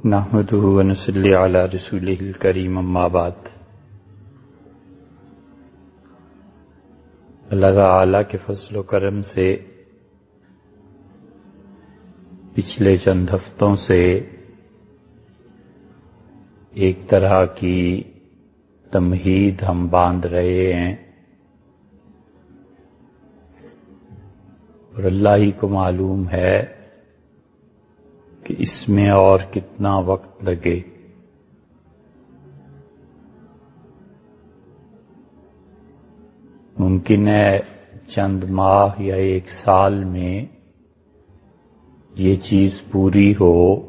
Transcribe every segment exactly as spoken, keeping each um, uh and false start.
نحمده ونصلی علی رسولہ الکریم، اما بعد۔ اللہ تعالی کے فضل و کرم سے پچھلے چند ہفتوں سے ایک طرح کی تمہید ہم باندھ رہے ہیں، اور اللہ ہی کو معلوم ہے کہ اس میں اور کتنا وقت لگے۔ ممکن ہے چند ماہ یا ایک سال میں یہ چیز پوری ہو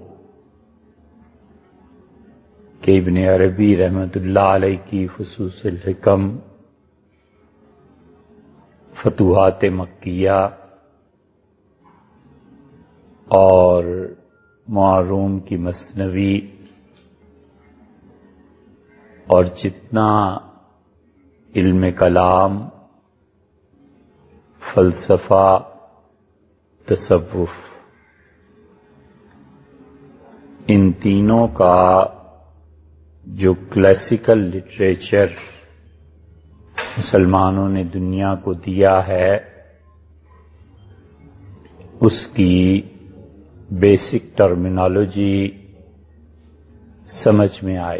کہ ابن عربی رحمۃ اللہ علیہ کی فصوص الحکم، فتوحات مکیہ اور معروم کی مثنوی اور جتنا علم کلام، فلسفہ، تصوف، ان تینوں کا جو کلاسیکل لٹریچر مسلمانوں نے دنیا کو دیا ہے، اس کی بیسک ٹرمینالوجی سمجھ میں آئے،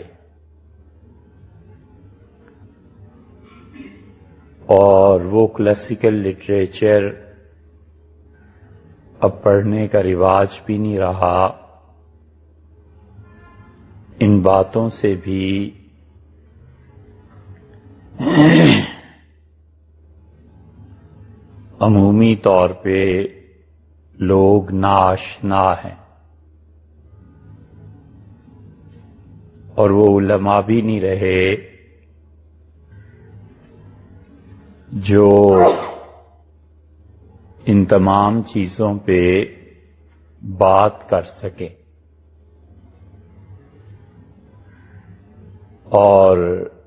اور وہ کلاسیکل لٹریچر اب پڑھنے کا رواج بھی نہیں رہا۔ ان باتوں سے بھی عمومی طور پہ لوگ ناآشنا ہیں، اور وہ علماء بھی نہیں رہے جو ان تمام چیزوں پہ بات کر سکے، اور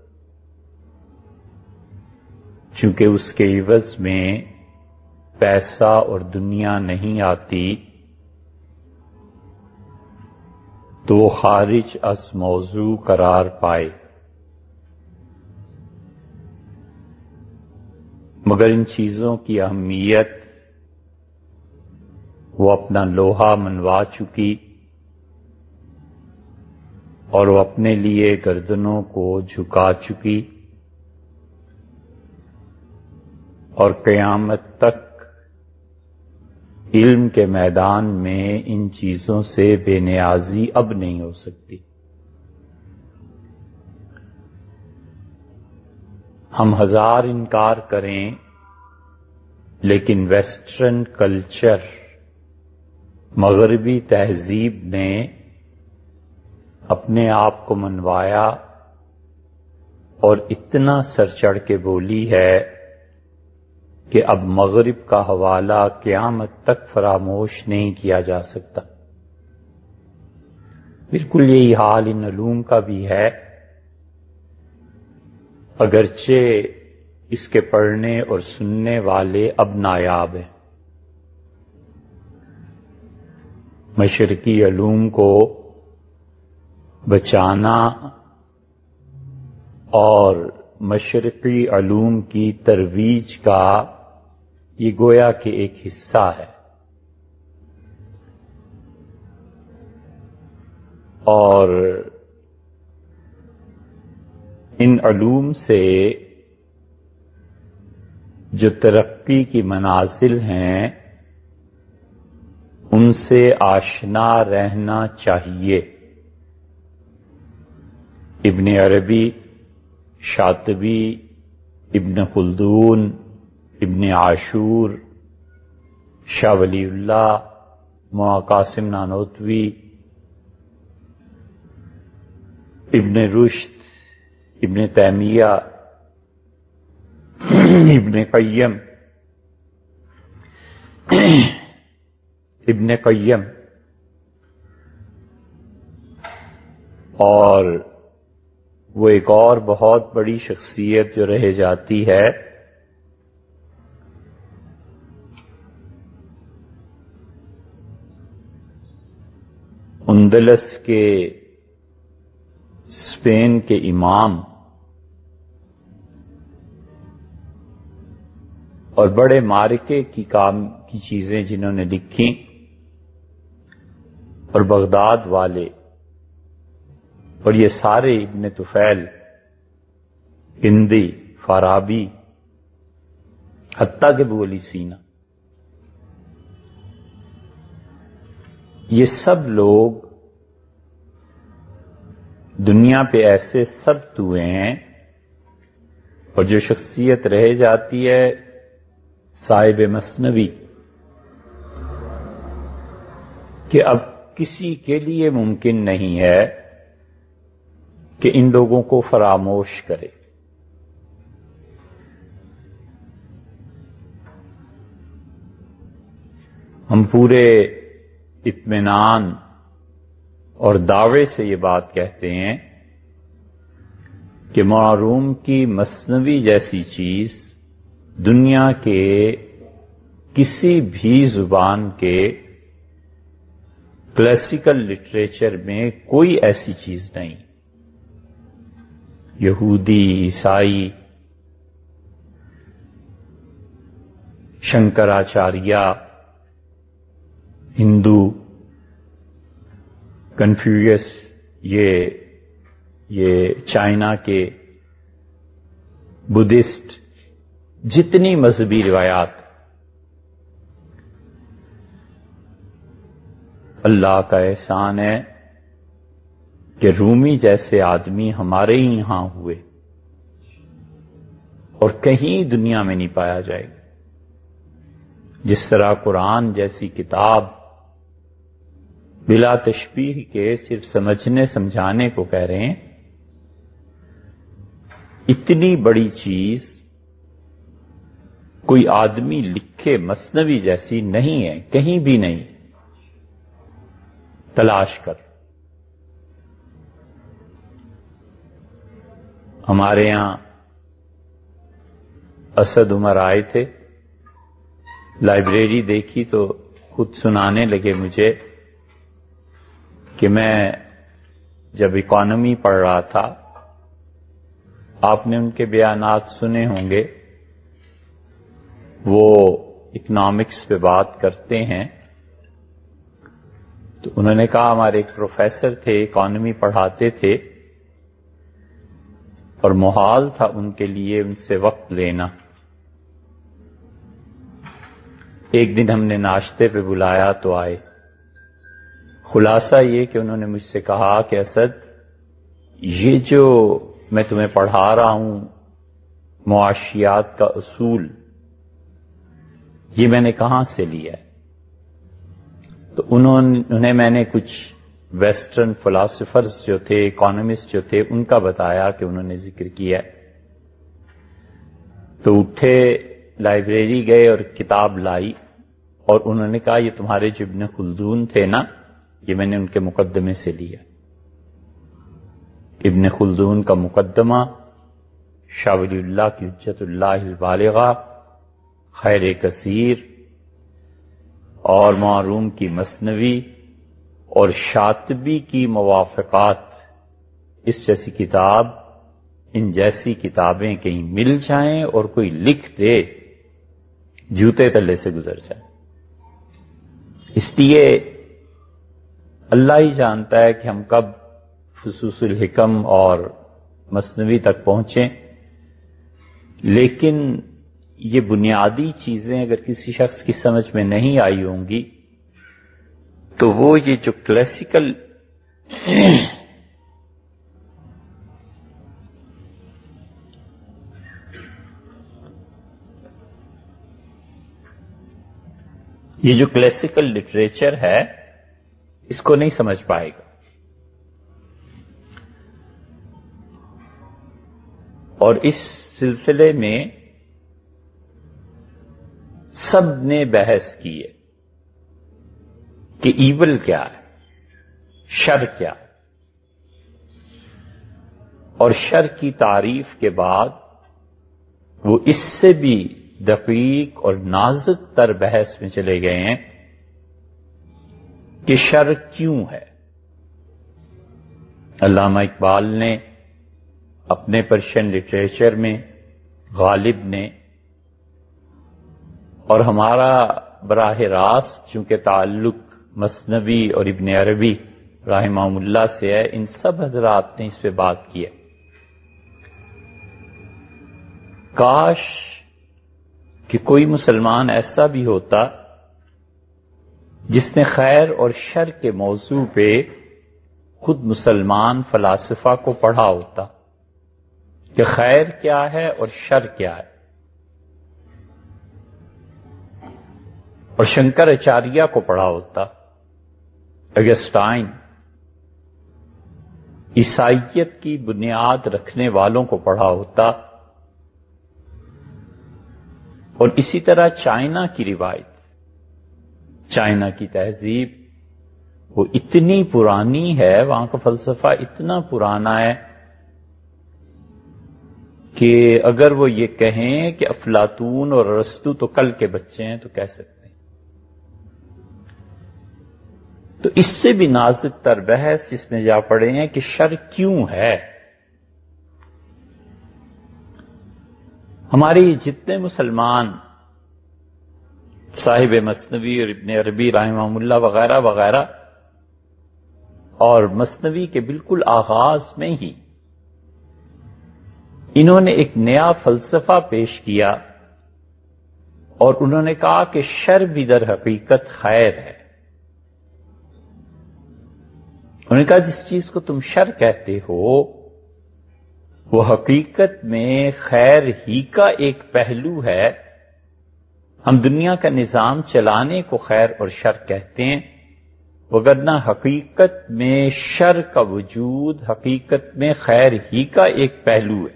چونکہ اس کے عوض میں پیسہ اور دنیا نہیں آتی، تو وہ خارج از موضوع قرار پائے۔ مگر ان چیزوں کی اہمیت وہ اپنا لوہا منوا چکی، اور وہ اپنے لیے گردنوں کو جھکا چکی، اور قیامت تک علم کے میدان میں ان چیزوں سے بے نیازی اب نہیں ہو سکتی۔ ہم ہزار انکار کریں، لیکن ویسٹرن کلچر، مغربی تہذیب نے اپنے آپ کو منوایا اور اتنا سر چڑھ کے بولی ہے کہ اب مغرب کا حوالہ قیامت تک فراموش نہیں کیا جا سکتا۔ بالکل یہی حال ان علوم کا بھی ہے، اگرچہ اس کے پڑھنے اور سننے والے اب نایاب ہیں۔ مشرقی علوم کو بچانا اور مشرقی علوم کی ترویج کا یہ گویا کہ ایک حصہ ہے، اور ان علوم سے جو ترقی کی منازل ہیں ان سے آشنا رہنا چاہیے۔ ابن عربی، شاطبی، ابن خلدون، ابن عاشور، شاہ ولی اللہ، مولانا قاسم نانوتوی، ابن رشد، ابن تیمیہ، ابن قیم ابن قیم اور وہ ایک اور بہت بڑی شخصیت جو رہ جاتی ہے، ان اندلس کے اسپین کے امام اور بڑے معرکے کی کام کی چیزیں جنہوں نے لکھی، اور بغداد والے، اور یہ سارے ابن طفیل، ہندی، فارابی، حتیٰ کہ ابو علی سینا، یہ سب لوگ دنیا پہ ایسے ثبت ہوئے ہیں، اور جو شخصیت رہ جاتی ہے صاحب مثنوی، کہ اب کسی کے لیے ممکن نہیں ہے کہ ان لوگوں کو فراموش کرے۔ ہم پورے اطمینان اور دعوے سے یہ بات کہتے ہیں کہ معروم کی مثنوی جیسی چیز دنیا کے کسی بھی زبان کے کلاسیکل لٹریچر میں کوئی ایسی چیز نہیں۔ یہودی، عیسائی، شنکراچاریہ، ہندو، کنفیوشس، یہ یہ چائنا کے بدھسٹ، جتنی مذہبی روایات، اللہ کا احسان ہے کہ رومی جیسے آدمی ہمارے ہی یہاں ہوئے اور کہیں دنیا میں نہیں پایا جائے گا۔ جس طرح قرآن جیسی کتاب بلا تشبیہ کے صرف سمجھنے سمجھانے کو کہہ رہے ہیں، اتنی بڑی چیز کوئی آدمی لکھے مثنوی جیسی نہیں ہے، کہیں بھی نہیں، تلاش کر۔ ہمارے یہاں اسد عمر آئے تھے، لائبریری دیکھی تو خود سنانے لگے مجھے کہ میں جب اکانومی پڑھ رہا تھا، آپ نے ان کے بیانات سنے ہوں گے، وہ اکنامکس پہ بات کرتے ہیں، تو انہوں نے کہا ہمارے ایک پروفیسر تھے، اکانومی پڑھاتے تھے، اور محال تھا ان کے لیے ان سے وقت لینا۔ ایک دن ہم نے ناشتے پہ بلایا تو آئے۔ خلاصہ یہ کہ انہوں نے مجھ سے کہا کہ اسد، یہ جو میں تمہیں پڑھا رہا ہوں معاشیات کا اصول، یہ میں نے کہاں سے لیا ہے؟ تو انہوں نے میں نے کچھ ویسٹرن فلاسفرز جو تھے، اکانومسٹ جو تھے، ان کا بتایا کہ انہوں نے ذکر کیا ہے۔ تو اٹھے، لائبریری گئے اور کتاب لائی، اور انہوں نے کہا یہ تمہارے جو ابن خلدون تھے نا، یہ میں نے ان کے مقدمے سے لیا۔ ابن خلدون کا مقدمہ، شاہ ولی اللہ کی حجت اللہ البالغہ، خیر کثیر، اور معروم کی مثنوی، اور شاطبی کی موافقات، اس جیسی کتاب، ان جیسی کتابیں کہیں مل جائیں اور کوئی لکھ دے، جوتے تلے سے گزر جائے۔ اس لیے اللہ ہی جانتا ہے کہ ہم کب فصوص الحکم اور مثنوی تک پہنچیں، لیکن یہ بنیادی چیزیں اگر کسی شخص کی سمجھ میں نہیں آئی ہوں گی تو وہ یہ جو کلاسیکل یہ جو کلاسیکل لٹریچر ہے اس کو نہیں سمجھ پائے گا۔ اور اس سلسلے میں سب نے بحث کی ہے کہ ایول کیا ہے، شر کیا ہے، اور شر کی تعریف کے بعد وہ اس سے بھی دقیق اور نازک تر بحث میں چلے گئے ہیں کہ شر کیوں ہے۔ علامہ اقبال نے اپنے پرشین لٹریچر میں، غالب نے، اور ہمارا براہ راست چونکہ تعلق مثنوی اور ابن عربی رحمہ اللہ سے ہے، ان سب حضرات نے اس پہ بات کی ہے۔ کاش کہ کوئی مسلمان ایسا بھی ہوتا جس نے خیر اور شر کے موضوع پہ خود مسلمان فلاسفہ کو پڑھا ہوتا کہ خیر کیا ہے اور شر کیا ہے، اور شنکر اچاریہ کو پڑھا ہوتا، اگسٹائن، عیسائیت کی بنیاد رکھنے والوں کو پڑھا ہوتا، اور اسی طرح چائنا کی روایت، چائنا کی تہذیب وہ اتنی پرانی ہے، وہاں کا فلسفہ اتنا پرانا ہے کہ اگر وہ یہ کہیں کہ افلاطون اور ارسطو تو کل کے بچے ہیں تو کہہ سکتے ہیں۔ تو اس سے بھی نازک تر بحث جس میں جا پڑے ہیں کہ شر کیوں ہے۔ ہماری جتنے مسلمان صاحب مثنوی اور ابن عربی رحمہ اللہ وغیرہ وغیرہ، اور مثنوی کے بالکل آغاز میں ہی انہوں نے ایک نیا فلسفہ پیش کیا اور انہوں نے کہا کہ شر بھی در حقیقت خیر ہے۔ انہوں نے کہا جس چیز کو تم شر کہتے ہو وہ حقیقت میں خیر ہی کا ایک پہلو ہے۔ ہم دنیا کا نظام چلانے کو خیر اور شر کہتے ہیں، وگرنہ حقیقت میں شر کا وجود حقیقت میں خیر ہی کا ایک پہلو ہے۔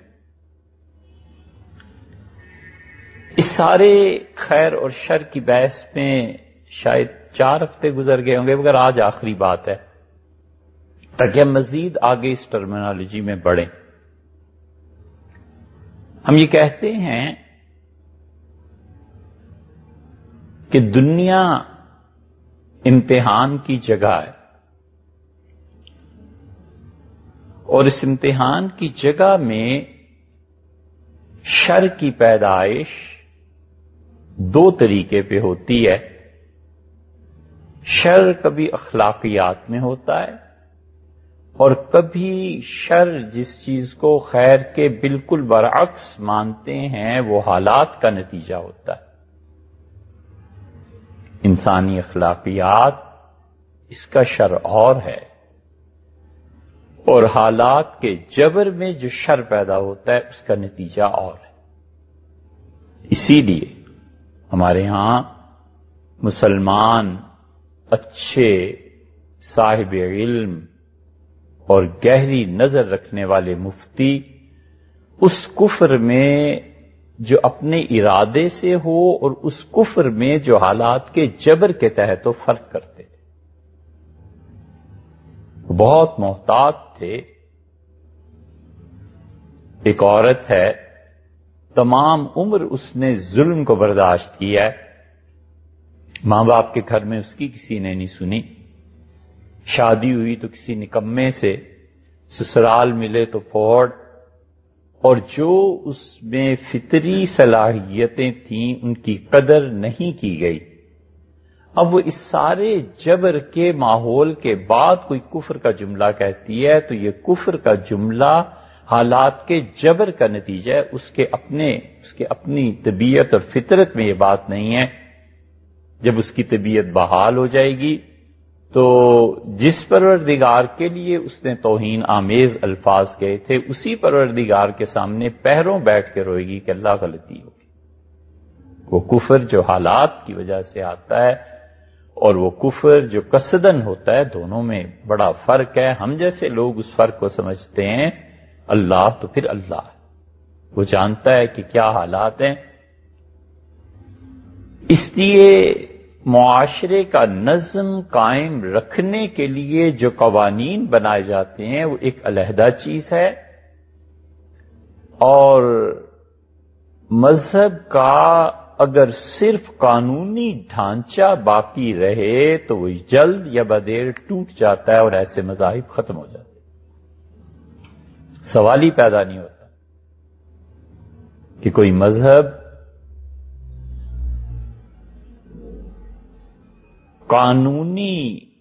اس سارے خیر اور شر کی بحث میں شاید چار ہفتے گزر گئے ہوں گے، مگر آج آخری بات ہے تاکہ ہم مزید آگے اس ٹرمینالوجی میں بڑھیں۔ ہم یہ کہتے ہیں کہ دنیا امتحان کی جگہ ہے، اور اس امتحان کی جگہ میں شر کی پیدائش دو طریقے پہ ہوتی ہے۔ شر کبھی اخلاقیات میں ہوتا ہے، اور کبھی شر جس چیز کو خیر کے بالکل برعکس مانتے ہیں وہ حالات کا نتیجہ ہوتا ہے۔ انسانی اخلاقیات اس کا شر اور ہے، اور حالات کے جبر میں جو شر پیدا ہوتا ہے اس کا نتیجہ اور ہے۔ اسی لیے ہمارے ہاں مسلمان اچھے صاحب علم اور گہری نظر رکھنے والے مفتی اس کفر میں جو اپنے ارادے سے ہو اور اس کفر میں جو حالات کے جبر کے تحت وہ فرق کرتے تھے، بہت محتاط تھے۔ ایک عورت ہے، تمام عمر اس نے ظلم کو برداشت کیا ہے، ماں باپ کے گھر میں اس کی کسی نے نہیں سنی، شادی ہوئی تو کسی نکمے سے، سسرال ملے تو پھوڑ، اور جو اس میں فطری صلاحیتیں تھیں ان کی قدر نہیں کی گئی۔ اب وہ اس سارے جبر کے ماحول کے بعد کوئی کفر کا جملہ کہتی ہے تو یہ کفر کا جملہ حالات کے جبر کا نتیجہ ہے، اس کے اپنے اس کے اپنی طبیعت اور فطرت میں یہ بات نہیں ہے۔ جب اس کی طبیعت بحال ہو جائے گی تو جس پروردگار کے لیے اس نے توہین آمیز الفاظ کہے تھے اسی پروردگار کے سامنے پیروں بیٹھ کے روئے گی کہ اللہ غلطی ہوگی۔ وہ کفر جو حالات کی وجہ سے آتا ہے اور وہ کفر جو قصدن ہوتا ہے، دونوں میں بڑا فرق ہے۔ ہم جیسے لوگ اس فرق کو سمجھتے ہیں، اللہ تو پھر اللہ ہے، وہ جانتا ہے کہ کیا حالات ہیں۔ اس لیے معاشرے کا نظم قائم رکھنے کے لیے جو قوانین بنائے جاتے ہیں وہ ایک علیحدہ چیز ہے، اور مذہب کا اگر صرف قانونی ڈھانچہ باقی رہے تو وہ جلد یا بدیر ٹوٹ جاتا ہے اور ایسے مذاہب ختم ہو جاتے ہیں۔ سوال ہی پیدا نہیں ہوتا کہ کوئی مذہب قانونی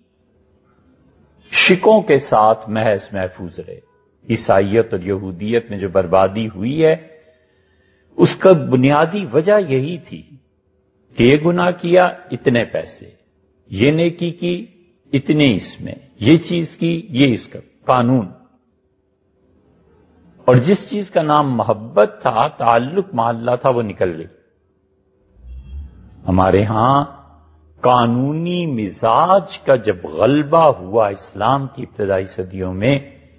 شکوں کے ساتھ محض محفوظ رہے۔ عیسائیت اور یہودیت میں جو بربادی ہوئی ہے اس کا بنیادی وجہ یہی تھی کہ یہ گناہ کیا اتنے پیسے، یہ نیکی کی اتنے اس میں، یہ چیز کی یہ اس کا قانون، اور جس چیز کا نام محبت تھا، تعلق مع اللہ تھا، وہ نکل گئی۔ ہمارے ہاں قانونی مزاج کا جب غلبہ ہوا اسلام کی ابتدائی صدیوں میں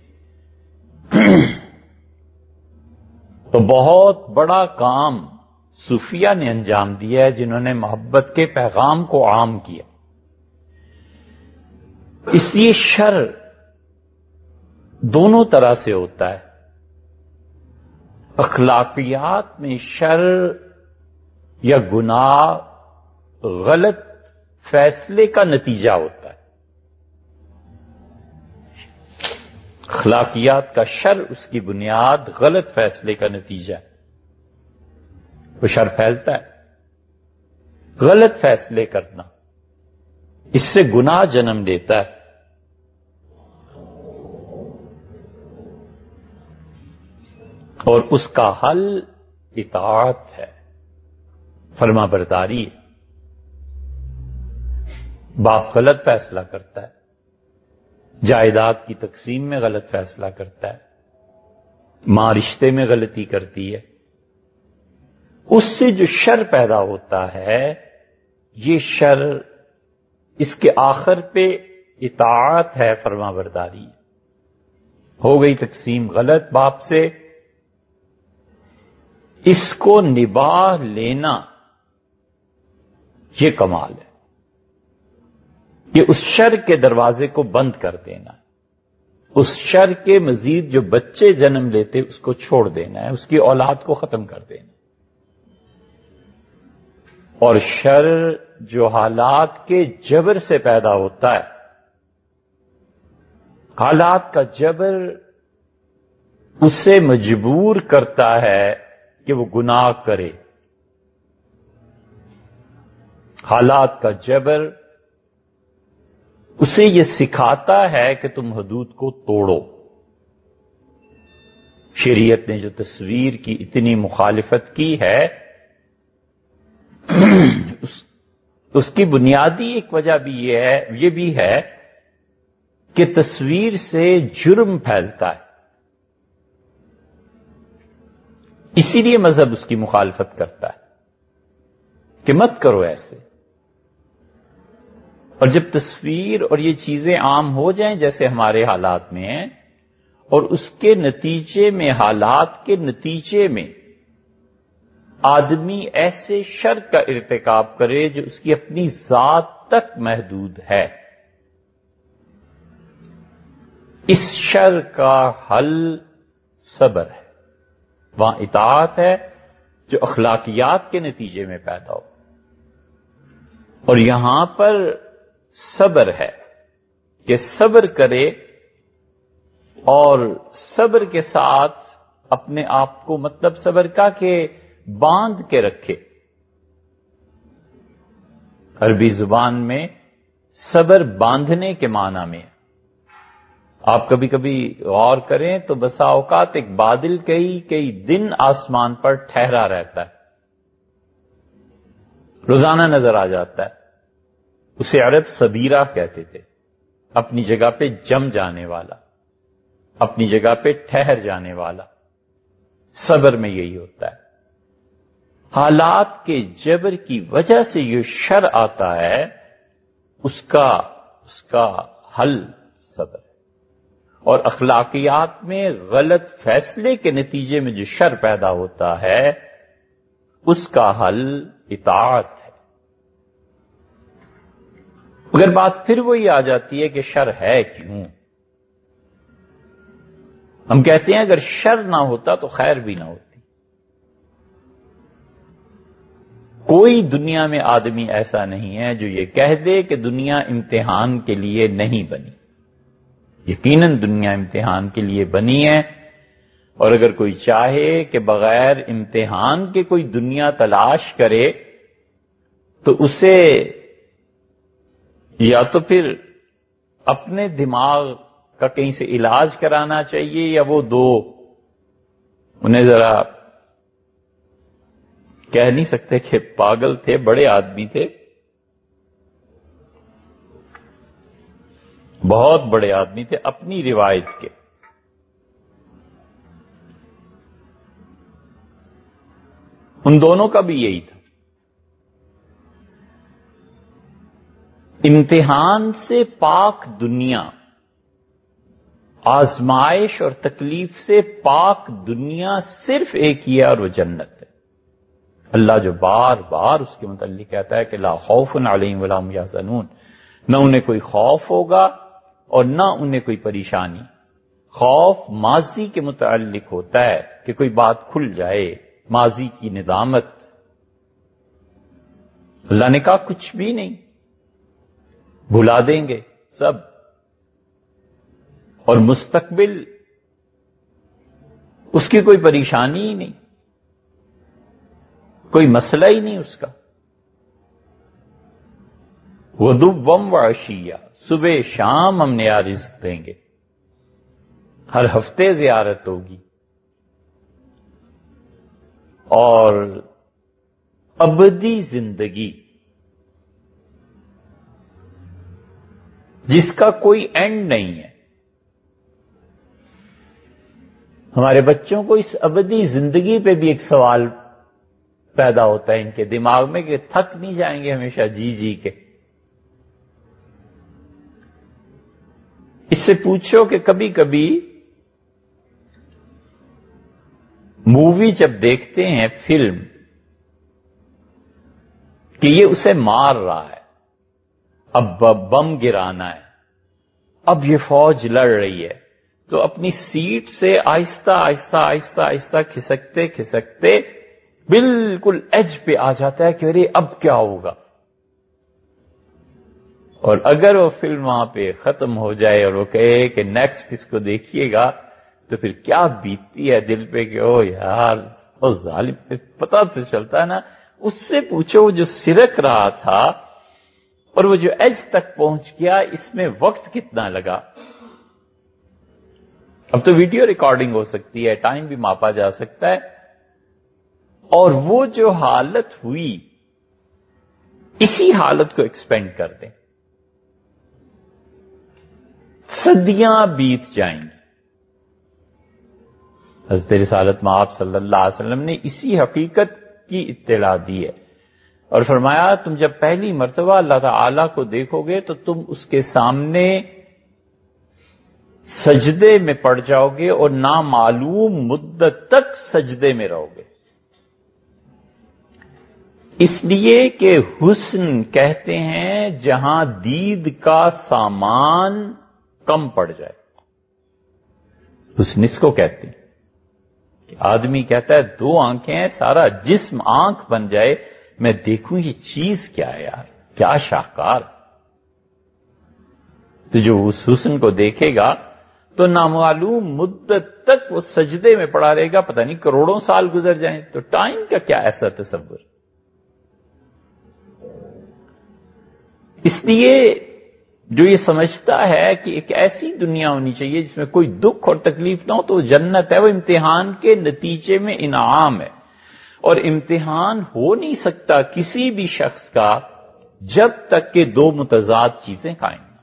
تو بہت بڑا کام صوفیہ نے انجام دیا ہے، جنہوں نے محبت کے پیغام کو عام کیا۔ اس لیے شر دونوں طرح سے ہوتا ہے۔ اخلاقیات میں شر یا گناہ غلط فیصلے کا نتیجہ ہوتا ہے۔ اخلاقیات کا شر، اس کی بنیاد غلط فیصلے کا نتیجہ ہے۔ وہ شر پھیلتا ہے، غلط فیصلے کرنا، اس سے گناہ جنم دیتا ہے۔ اور اس کا حل اطاعت ہے، فرما برداری ہے۔ باپ غلط فیصلہ کرتا ہے، جائیداد کی تقسیم میں غلط فیصلہ کرتا ہے، ماں رشتے میں غلطی کرتی ہے، اس سے جو شر پیدا ہوتا ہے، یہ شر اس کے آخر پہ اطاعت ہے، فرما برداری ہے۔ ہو گئی تقسیم غلط باپ سے، اس کو نبھا لینا یہ کمال ہے کہ اس شر کے دروازے کو بند کر دینا ہے، اس شر کے مزید جو بچے جنم لیتے اس کو چھوڑ دینا ہے، اس کی اولاد کو ختم کر دینا۔ اور شر جو حالات کے جبر سے پیدا ہوتا ہے، حالات کا جبر اسے مجبور کرتا ہے کہ وہ گناہ کرے، حالات کا جبر اسے یہ سکھاتا ہے کہ تم حدود کو توڑو۔ شریعت نے جو تصویر کی اتنی مخالفت کی ہے، اس, اس کی بنیادی ایک وجہ بھی یہ ہے یہ بھی ہے کہ تصویر سے جرم پھیلتا ہے، اسی لیے مذہب اس کی مخالفت کرتا ہے کہ مت کرو ایسے۔ اور جب تصویر اور یہ چیزیں عام ہو جائیں جیسے ہمارے حالات میں ہیں، اور اس کے نتیجے میں، حالات کے نتیجے میں آدمی ایسے شر کا ارتکاب کرے جو اس کی اپنی ذات تک محدود ہے، اس شر کا حل صبر ہے، وہاں اطاعت ہے جو اخلاقیات کے نتیجے میں پیدا ہو، اور یہاں پر صبر ہے کہ صبر کرے اور صبر کے ساتھ اپنے آپ کو، مطلب صبر کا کہ باندھ کے رکھے۔ عربی زبان میں صبر باندھنے کے معنی میں ہے۔ آپ کبھی کبھی غور کریں تو بسا اوقات ایک بادل کئی کئی دن آسمان پر ٹھہرا رہتا ہے، روزانہ نظر آ جاتا ہے، اسے عرب صبیرہ کہتے تھے، اپنی جگہ پہ جم جانے والا، اپنی جگہ پہ ٹھہر جانے والا۔ صبر میں یہی ہوتا ہے، حالات کے جبر کی وجہ سے یہ شر آتا ہے، اس کا اس کا حل صبر ہے۔ اور اخلاقیات میں غلط فیصلے کے نتیجے میں جو شر پیدا ہوتا ہے، اس کا حل اطاعت ہے۔ مگر بات پھر وہی آ جاتی ہے کہ شر ہے کیوں؟ ہم کہتے ہیں اگر شر نہ ہوتا تو خیر بھی نہ ہوتی۔ کوئی دنیا میں آدمی ایسا نہیں ہے جو یہ کہہ دے کہ دنیا امتحان کے لیے نہیں بنی۔ یقیناً دنیا امتحان کے لیے بنی ہے، اور اگر کوئی چاہے کہ بغیر امتحان کے کوئی دنیا تلاش کرے تو اسے یا تو پھر اپنے دماغ کا کہیں سے علاج کرانا چاہیے، یا وہ دو انہیں ذرا کہہ نہیں سکتے کہ پاگل تھے، بڑے آدمی تھے، بہت بڑے آدمی تھے اپنی روایت کے۔ ان دونوں کا بھی یہی تھا، امتحان سے پاک دنیا، آزمائش اور تکلیف سے پاک دنیا صرف ایک ہی ہے، اور وہ جنت ہے۔ اللہ جو بار بار اس کے متعلق کہتا ہے کہ لا خوف علیہم ولا هم یحزنون، نہ انہیں کوئی خوف ہوگا اور نہ انہیں کوئی پریشانی۔ خوف ماضی کے متعلق ہوتا ہے کہ کوئی بات کھل جائے، ماضی کی ندامت۔ اللہ نے کہا کچھ بھی نہیں، بھلا دیں گے سب، اور مستقبل اس کی کوئی پریشانی ہی نہیں، کوئی مسئلہ ہی نہیں اس کا۔ غدوًا وعشیّا، صبح شام ہم نیا رزق دیں گے، ہر ہفتے زیارت ہوگی، اور ابدی زندگی جس کا کوئی اینڈ نہیں ہے۔ ہمارے بچوں کو اس ابدی زندگی پہ بھی ایک سوال پیدا ہوتا ہے ان کے دماغ میں کہ تھک نہیں جائیں گے ہمیشہ جی جی کے۔ اس سے پوچھو کہ کبھی کبھی مووی جب دیکھتے ہیں، فلم، کہ یہ اسے مار رہا ہے، اب بم گرانا ہے، اب یہ فوج لڑ رہی ہے، تو اپنی سیٹ سے آہستہ آہستہ آہستہ آہستہ کھسکتے کھسکتے بالکل ایج پہ آ جاتا ہے کہ ارے اب کیا ہوگا۔ اور اگر وہ فلم وہاں پہ ختم ہو جائے اور وہ کہے کہ نیکسٹ اس کو دیکھیے گا، تو پھر کیا بیتتی ہے دل پہ کہ او یار وہ ظالم، پتہ تو چلتا ہے نا۔ اس سے پوچھو وہ جو سرک رہا تھا اور وہ جو ایج تک پہنچ گیا، اس میں وقت کتنا لگا۔ اب تو ویڈیو ریکارڈنگ ہو سکتی ہے، ٹائم بھی ماپا جا سکتا ہے، اور وہ جو حالت ہوئی اسی حالت کو ایکسپینڈ کر دیں، صدیاں بیت جائیں گی۔ حضرت رسالت مآب صلی اللہ علیہ وسلم نے اسی حقیقت کی اطلاع دی ہے، اور فرمایا تم جب پہلی مرتبہ اللہ تعالی کو دیکھو گے تو تم اس کے سامنے سجدے میں پڑ جاؤ گے اور نامعلوم مدت تک سجدے میں رہو گے، اس لیے کہ حسن کہتے ہیں جہاں دید کا سامان کم پڑ جائے، حسن اس کو کہتے ہیں کہ آدمی کہتا ہے دو آنکھیں ہیں، سارا جسم آنکھ بن جائے، میں دیکھوں یہ چیز کیا ہے یار، کیا شاہکار۔ تو جو اس حسن کو دیکھے گا تو نامعلوم مدت تک وہ سجدے میں پڑا رہے گا، پتہ نہیں کروڑوں سال گزر جائیں، تو ٹائم کا کیا ایسا تصور۔ اس لیے جو یہ سمجھتا ہے کہ ایک ایسی دنیا ہونی چاہیے جس میں کوئی دکھ اور تکلیف نہ ہو تو جنت ہے، وہ امتحان کے نتیجے میں انعام ہے، اور امتحان ہو نہیں سکتا کسی بھی شخص کا جب تک کہ دو متضاد چیزیں قائم نہ،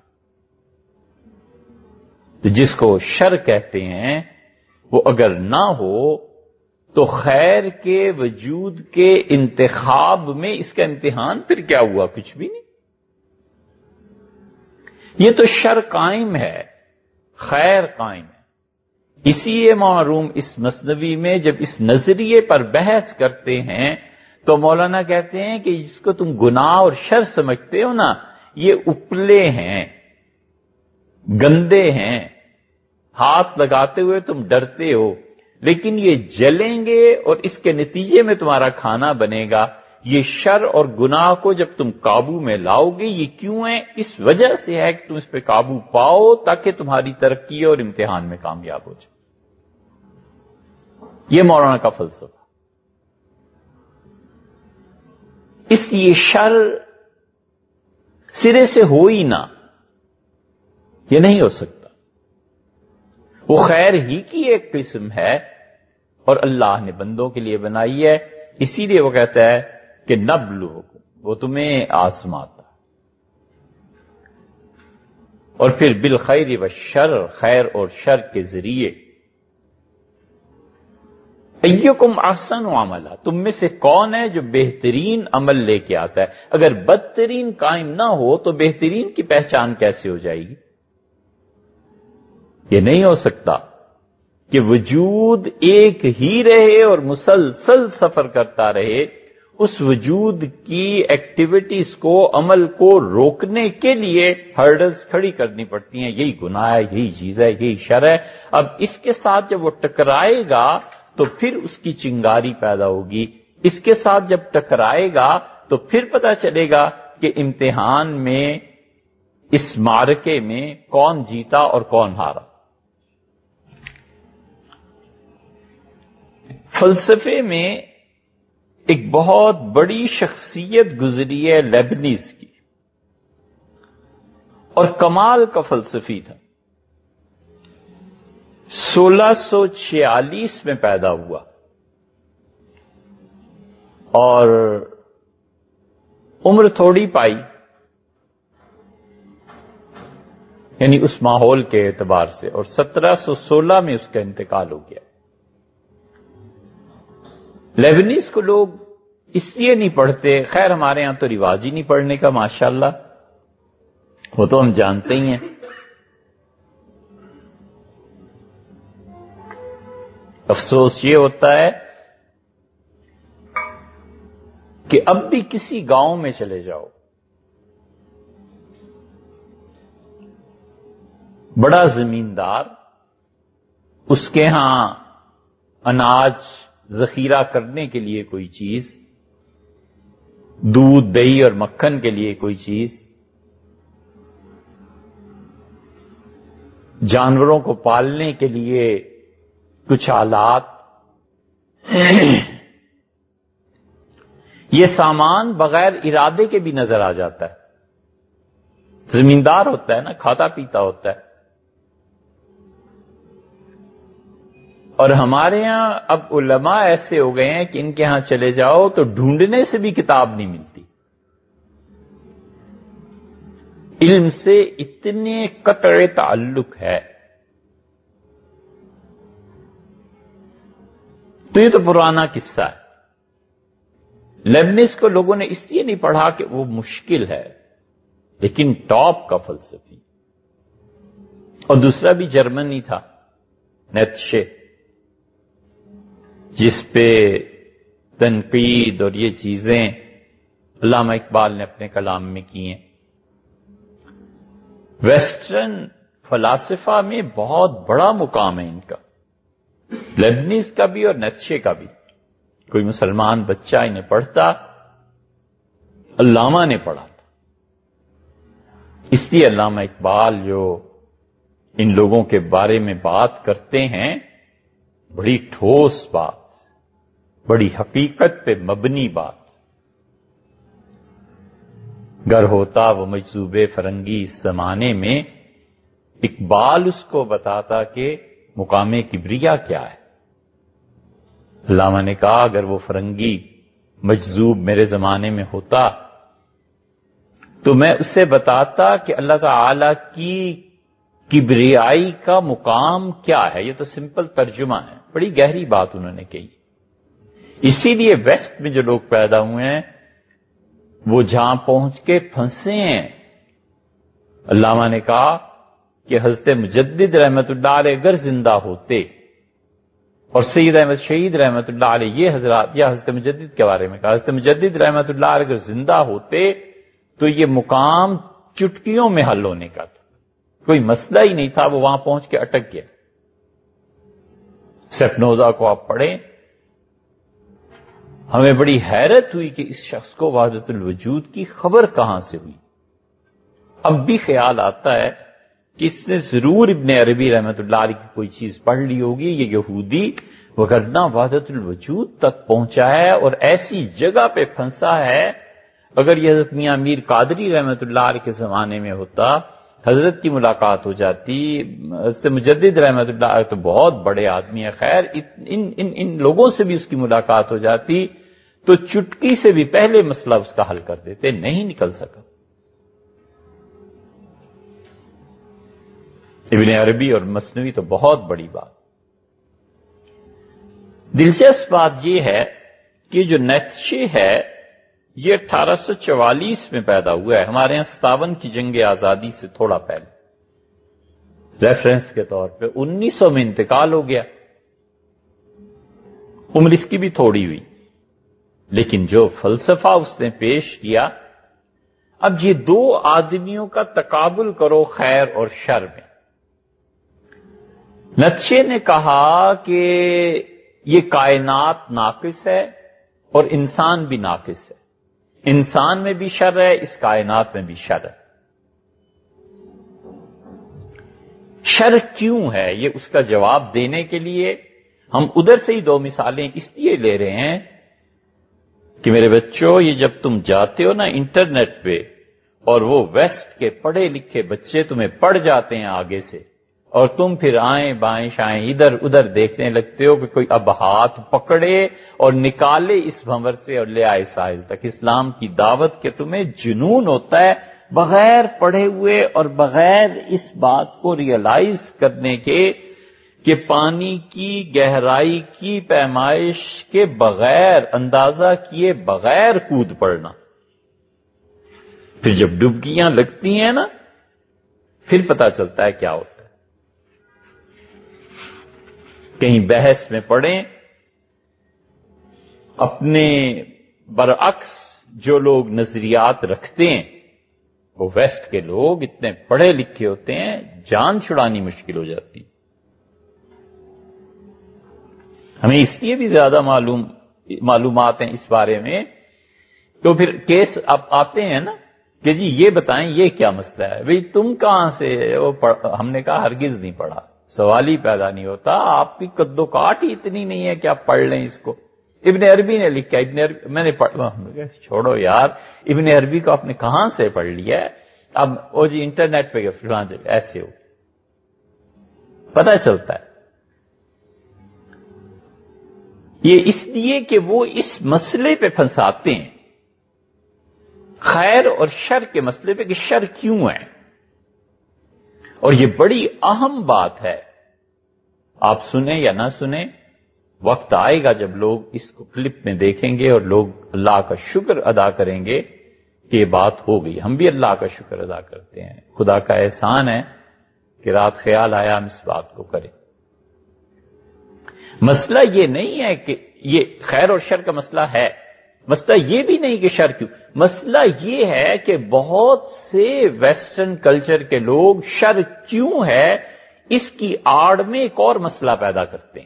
تو جس کو شر کہتے ہیں وہ اگر نہ ہو تو خیر کے وجود کے انتخاب میں اس کا امتحان پھر کیا ہوا؟ کچھ بھی نہیں۔ یہ تو شر قائم ہے، خیر قائم ہے۔ اسی معروم اس مثنوی میں جب اس نظریے پر بحث کرتے ہیں تو مولانا کہتے ہیں کہ جس کو تم گناہ اور شر سمجھتے ہو نا، یہ اپلے ہیں، گندے ہیں، ہاتھ لگاتے ہوئے تم ڈرتے ہو، لیکن یہ جلیں گے اور اس کے نتیجے میں تمہارا کھانا بنے گا۔ یہ شر اور گناہ کو جب تم قابو میں لاؤ گے، یہ کیوں ہے؟ اس وجہ سے ہے کہ تم اس پہ قابو پاؤ تاکہ تمہاری ترقی اور امتحان میں کامیاب ہو جائے۔ یہ مولانا کا فلسفہ. اس لیے شر سرے سے ہو ہی نہ، یہ نہیں ہو سکتا. وہ خیر ہی کی ایک قسم ہے اور اللہ نے بندوں کے لیے بنائی ہے. اسی لیے وہ کہتا ہے کہ نبلوکم، وہ تمہیں آزماتا، اور پھر بالخیر والشر، خیر اور شر کے ذریعے. ایکم احسن عملا، تم میں سے کون ہے جو بہترین عمل لے کے آتا ہے؟ اگر بدترین قائم نہ ہو تو بہترین کی پہچان کیسے ہو جائے گی؟ یہ نہیں ہو سکتا کہ وجود ایک ہی رہے اور مسلسل سفر کرتا رہے. اس وجود کی ایکٹیویٹیز کو، عمل کو روکنے کے لیے ہرڈلز کھڑی کرنی پڑتی ہیں. یہی گناہ ہے، یہی چیز ہے، یہی شر ہے. اب اس کے ساتھ جب وہ ٹکرائے گا تو پھر اس کی چنگاری پیدا ہوگی. اس کے ساتھ جب ٹکرائے گا تو پھر پتہ چلے گا کہ امتحان میں، اس معرکے میں کون جیتا اور کون ہارا. فلسفے میں ایک بہت بڑی شخصیت گزری ہے لیبنیز کی، اور کمال کا فلسفی تھا. سولہ سو چھیالیس میں پیدا ہوا اور عمر تھوڑی پائی، یعنی اس ماحول کے اعتبار سے، اور سترہ سو سولہ میں اس کا انتقال ہو گیا. لیبنیز کو لوگ اس لیے نہیں پڑھتے، خیر ہمارے ہاں تو رواج ہی نہیں پڑھنے کا، ماشاءاللہ، وہ تو ہم جانتے ہی ہیں. افسوس یہ ہوتا ہے کہ اب بھی کسی گاؤں میں چلے جاؤ، بڑا زمیندار، اس کے ہاں اناج ذخیرہ کرنے کے لیے کوئی چیز، دودھ، دہی اور مکھن کے لیے کوئی چیز، جانوروں کو پالنے کے لیے کچھ آلات، یہ سامان بغیر ارادے کے بھی نظر آ جاتا ہے. زمیندار ہوتا ہے نا، کھاتا پیتا ہوتا ہے. اور ہمارے ہاں اب علماء ایسے ہو گئے ہیں کہ ان کے ہاں چلے جاؤ تو ڈھونڈنے سے بھی کتاب نہیں ملتی. علم سے اتنے قطع تعلق ہے. تو یہ تو پرانا قصہ ہے. لیبنیز کو لوگوں نے اس لیے نہیں پڑھا کہ وہ مشکل ہے، لیکن ٹاپ کا فلسفی. اور دوسرا بھی جرمن ہی تھا، نیتشے، جس پہ تنقید اور یہ چیزیں علامہ اقبال نے اپنے کلام میں کی ہیں. ویسٹرن فلاسفہ میں بہت بڑا مقام ہے ان کا، لیبنیز کا بھی اور نیتشے کا بھی. کوئی مسلمان بچہ انہیں پڑھتا، علامہ نے پڑھا تھا. اس لیے علامہ اقبال جو ان لوگوں کے بارے میں بات کرتے ہیں، بڑی ٹھوس بات، بڑی حقیقت پہ مبنی بات. گر ہوتا وہ مجذوب فرنگی اس زمانے میں، اقبال اس کو بتاتا کہ مقام کبریا کیا ہے. علامہ نے کہا اگر وہ فرنگی مجذوب میرے زمانے میں ہوتا تو میں اسے بتاتا کہ اللہ تعالی کی کبریائی کا مقام کیا ہے. یہ تو سمپل ترجمہ ہے، بڑی گہری بات انہوں نے کہی. اسی لیے ویسٹ میں جو لوگ پیدا ہوئے ہیں وہ جہاں پہنچ کے پھنسے ہیں. علامہ نے کہا کہ حضرت مجدد رحمت اللہ علیہ اگر زندہ ہوتے، اور سید احمد شہید رحمت اللہ علیہ، یہ حضرات، یا حضرت مجدد کے بارے میں کہا، حضرت مجدد رحمت اللہ علیہ اگر زندہ ہوتے تو یہ مقام چٹکیوں میں حل ہونے کا تھا، کوئی مسئلہ ہی نہیں تھا. وہ وہاں پہنچ کے اٹک گیا. سپنوزا کو آپ پڑھیں، ہمیں بڑی حیرت ہوئی کہ اس شخص کو وحدت الوجود کی خبر کہاں سے ہوئی. اب بھی خیال آتا ہے کہ اس نے ضرور ابن عربی رحمت اللہ علیہ کی کوئی چیز پڑھ لی ہوگی. یہ یہودی وگرنہ وحدت الوجود تک پہنچا ہے اور ایسی جگہ پہ پھنسا ہے. اگر یہ حضرت میاں میر قادری رحمۃ اللہ علیہ کے زمانے میں ہوتا، حضرت کی ملاقات ہو جاتی، حضرت مجدد رحمۃ اللہ علیہ تو بہت بڑے آدمی ہیں، خیر ان ان ان لوگوں سے بھی اس کی ملاقات ہو جاتی تو چٹکی سے بھی پہلے مسئلہ اس کا حل کر دیتے. نہیں نکل سکا. ابن عربی اور مثنوی تو بہت بڑی بات. دلچسپ بات یہ ہے کہ جو نیتشے ہے یہ اٹھارہ سو چوالیس میں پیدا ہوا ہے، ہمارے یہاں ستاون کی جنگ آزادی سے تھوڑا پہلے. ریفرنس کے طور پہ انیس سو میں انتقال ہو گیا، عمر اس کی بھی تھوڑی ہوئی، لیکن جو فلسفہ اس نے پیش کیا. اب یہ دو آدمیوں کا تقابل کرو خیر اور شر میں. نیتشے نے کہا کہ یہ کائنات ناقص ہے اور انسان بھی ناقص ہے، انسان میں بھی شر ہے، اس کائنات میں بھی شر ہے. شر کیوں ہے یہ اس کا جواب دینے کے لیے ہم ادھر سے ہی دو مثالیں اس لیے لے رہے ہیں کہ میرے بچوں یہ جب تم جاتے ہو نا انٹرنیٹ پہ اور وہ ویسٹ کے پڑھے لکھے بچے تمہیں پڑھ جاتے ہیں آگے سے اور تم پھر آئیں بائیں شائیں ادھر ادھر دیکھنے لگتے ہو کہ کوئی اب ہاتھ پکڑے اور نکالے اس بھنور سے اور لے آئے ساحل تک اسلام کی دعوت کے تمہیں جنون ہوتا ہے بغیر پڑھے ہوئے اور بغیر اس بات کو ریئلائز کرنے کے کہ پانی کی گہرائی کی پیمائش کے بغیر اندازہ کیے بغیر کود پڑنا. پھر جب ڈبکیاں لگتی ہیں نا پھر پتا چلتا ہے کیا ہوتا ہے. کہیں بحث میں پڑھیں اپنے برعکس جو لوگ نظریات رکھتے ہیں وہ ویسٹ کے لوگ اتنے پڑھے لکھے ہوتے ہیں جان چھڑانی مشکل ہو جاتی. ہمیں اس لیے بھی زیادہ معلوم معلومات ہیں اس بارے میں تو پھر کیس اب آتے ہیں نا کہ جی یہ بتائیں یہ کیا مسئلہ ہے. بھئی تم کہاں سے وہ ہم نے کہا ہرگز نہیں پڑھا، سوال ہی پیدا نہیں ہوتا. آپ کی قد و کاٹ ہی اتنی نہیں ہے کہ آپ پڑھ لیں اس کو. ابن عربی نے لکھا، ابن عربی میں نے پڑھا، چھوڑو یار ابن عربی کو آپ نے کہاں سے پڑھ لیا ہے. اب وہ جی انٹرنیٹ پہ فلاں ایسے ہو پتہ چلتا ہے. یہ اس لیے کہ وہ اس مسئلے پہ پھنساتے ہیں، خیر اور شر کے مسئلے پہ کہ شر کیوں ہے. اور یہ بڑی اہم بات ہے، آپ سنیں یا نہ سنیں وقت آئے گا جب لوگ اس کو کلپ میں دیکھیں گے اور لوگ اللہ کا شکر ادا کریں گے کہ یہ بات ہو گئی. ہم بھی اللہ کا شکر ادا کرتے ہیں، خدا کا احسان ہے کہ رات خیال آیا ہم اس بات کو کریں. مسئلہ یہ نہیں ہے کہ یہ خیر اور شر کا مسئلہ ہے، مسئلہ یہ بھی نہیں کہ شر کیوں، مسئلہ یہ ہے کہ بہت سے ویسٹرن کلچر کے لوگ شر کیوں ہے اس کی آڑ میں ایک اور مسئلہ پیدا کرتے ہیں.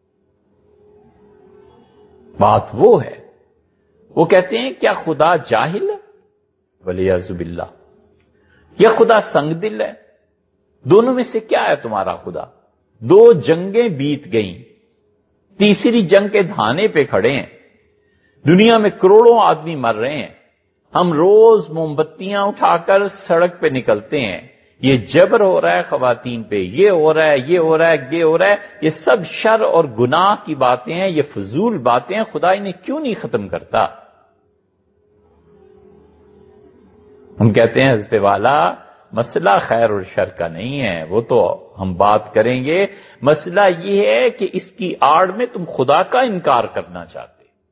بات وہ ہے، وہ کہتے ہیں کیا خدا جاہل ہے ولیعذ باللہ، یا خدا سنگ دل ہے؟ دونوں میں سے کیا ہے تمہارا خدا؟ دو جنگیں بیت گئیں، تیسری جنگ کے دھانے پہ کھڑے ہیں، دنیا میں کروڑوں آدمی مر رہے ہیں، ہم روز موم بتیاں اٹھا کر سڑک پہ نکلتے ہیں، یہ جبر ہو رہا ہے خواتین پہ، یہ ہو رہا ہے یہ ہو رہا ہے یہ ہو رہا ہے، یہ سب شر اور گناہ کی باتیں ہیں، یہ فضول باتیں ہیں، خدا انہیں کیوں نہیں ختم کرتا؟ ہم کہتے ہیں حضرت والا مسئلہ خیر اور شر کا نہیں ہے، وہ تو ہم بات کریں گے، مسئلہ یہ ہے کہ اس کی آڑ میں تم خدا کا انکار کرنا چاہتے.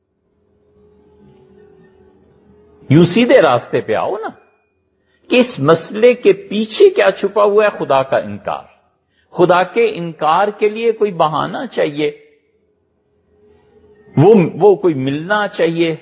یوں سیدھے راستے پہ آؤ نا کہ اس مسئلے کے پیچھے کیا چھپا ہوا ہے؟ خدا کا انکار. خدا کے انکار کے لیے کوئی بہانہ چاہیے، وہ وہ کوئی ملنا چاہیے.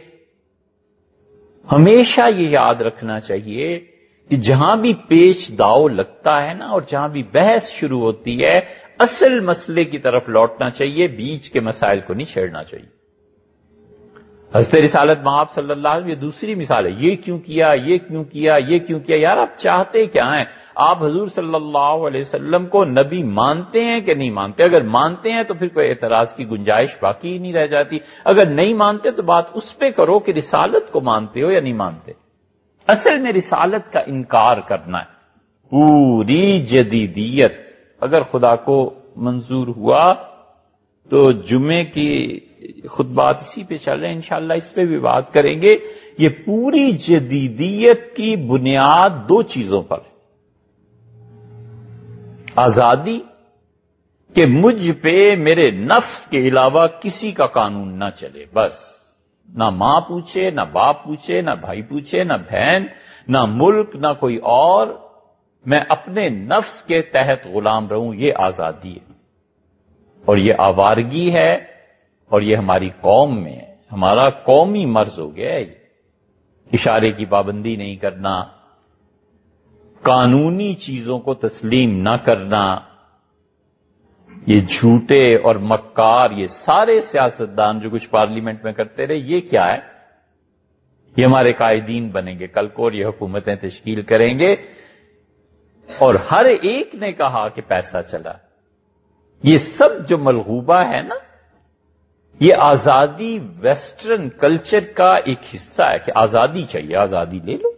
ہمیشہ یہ یاد رکھنا چاہیے کہ جہاں بھی پیچ داؤ لگتا ہے نا اور جہاں بھی بحث شروع ہوتی ہے اصل مسئلے کی طرف لوٹنا چاہیے، بیچ کے مسائل کو نہیں چھیڑنا چاہیے. حضرت رسالت مآب صلی اللہ علیہ وسلم یہ دوسری مثال ہے. یہ کیوں کیا، یہ کیوں کیا، یہ کیوں کیا. یار آپ چاہتے کیا ہیں؟ آپ حضور صلی اللہ علیہ وسلم کو نبی مانتے ہیں کہ نہیں مانتے؟ اگر مانتے ہیں تو پھر کوئی اعتراض کی گنجائش باقی ہی نہیں رہ جاتی. اگر نہیں مانتے تو بات اس پہ کرو کہ رسالت کو مانتے ہو یا نہیں مانتے. اصل میں رسالت کا انکار کرنا ہے، پوری جدیدیت. اگر خدا کو منظور ہوا تو جمعے کی خطبات اسی پہ چل رہے ہیں، انشاءاللہ اس پہ بھی بات کریں گے. یہ پوری جدیدیت کی بنیاد دو چیزوں پر ہے. آزادی کہ مجھ پہ میرے نفس کے علاوہ کسی کا قانون نہ چلے، بس نہ ماں پوچھے، نہ باپ پوچھے، نہ بھائی پوچھے، نہ بہن، نہ ملک، نہ کوئی اور، میں اپنے نفس کے تحت غلام رہوں. یہ آزادی ہے اور یہ آوارگی ہے اور یہ ہماری قوم میں ہے، ہمارا قومی مرض ہو گیا ہے. اشارے کی پابندی نہیں کرنا، قانونی چیزوں کو تسلیم نہ کرنا، یہ جھوٹے اور مکار یہ سارے سیاستدان جو کچھ پارلیمنٹ میں کرتے رہے، یہ کیا ہے؟ یہ ہمارے قائدین بنیں گے کل کو اور یہ حکومتیں تشکیل کریں گے. اور ہر ایک نے کہا کہ پیسہ چلا. یہ سب جو ملغوبہ ہے نا، یہ آزادی ویسٹرن کلچر کا ایک حصہ ہے کہ آزادی چاہیے، آزادی لے لو.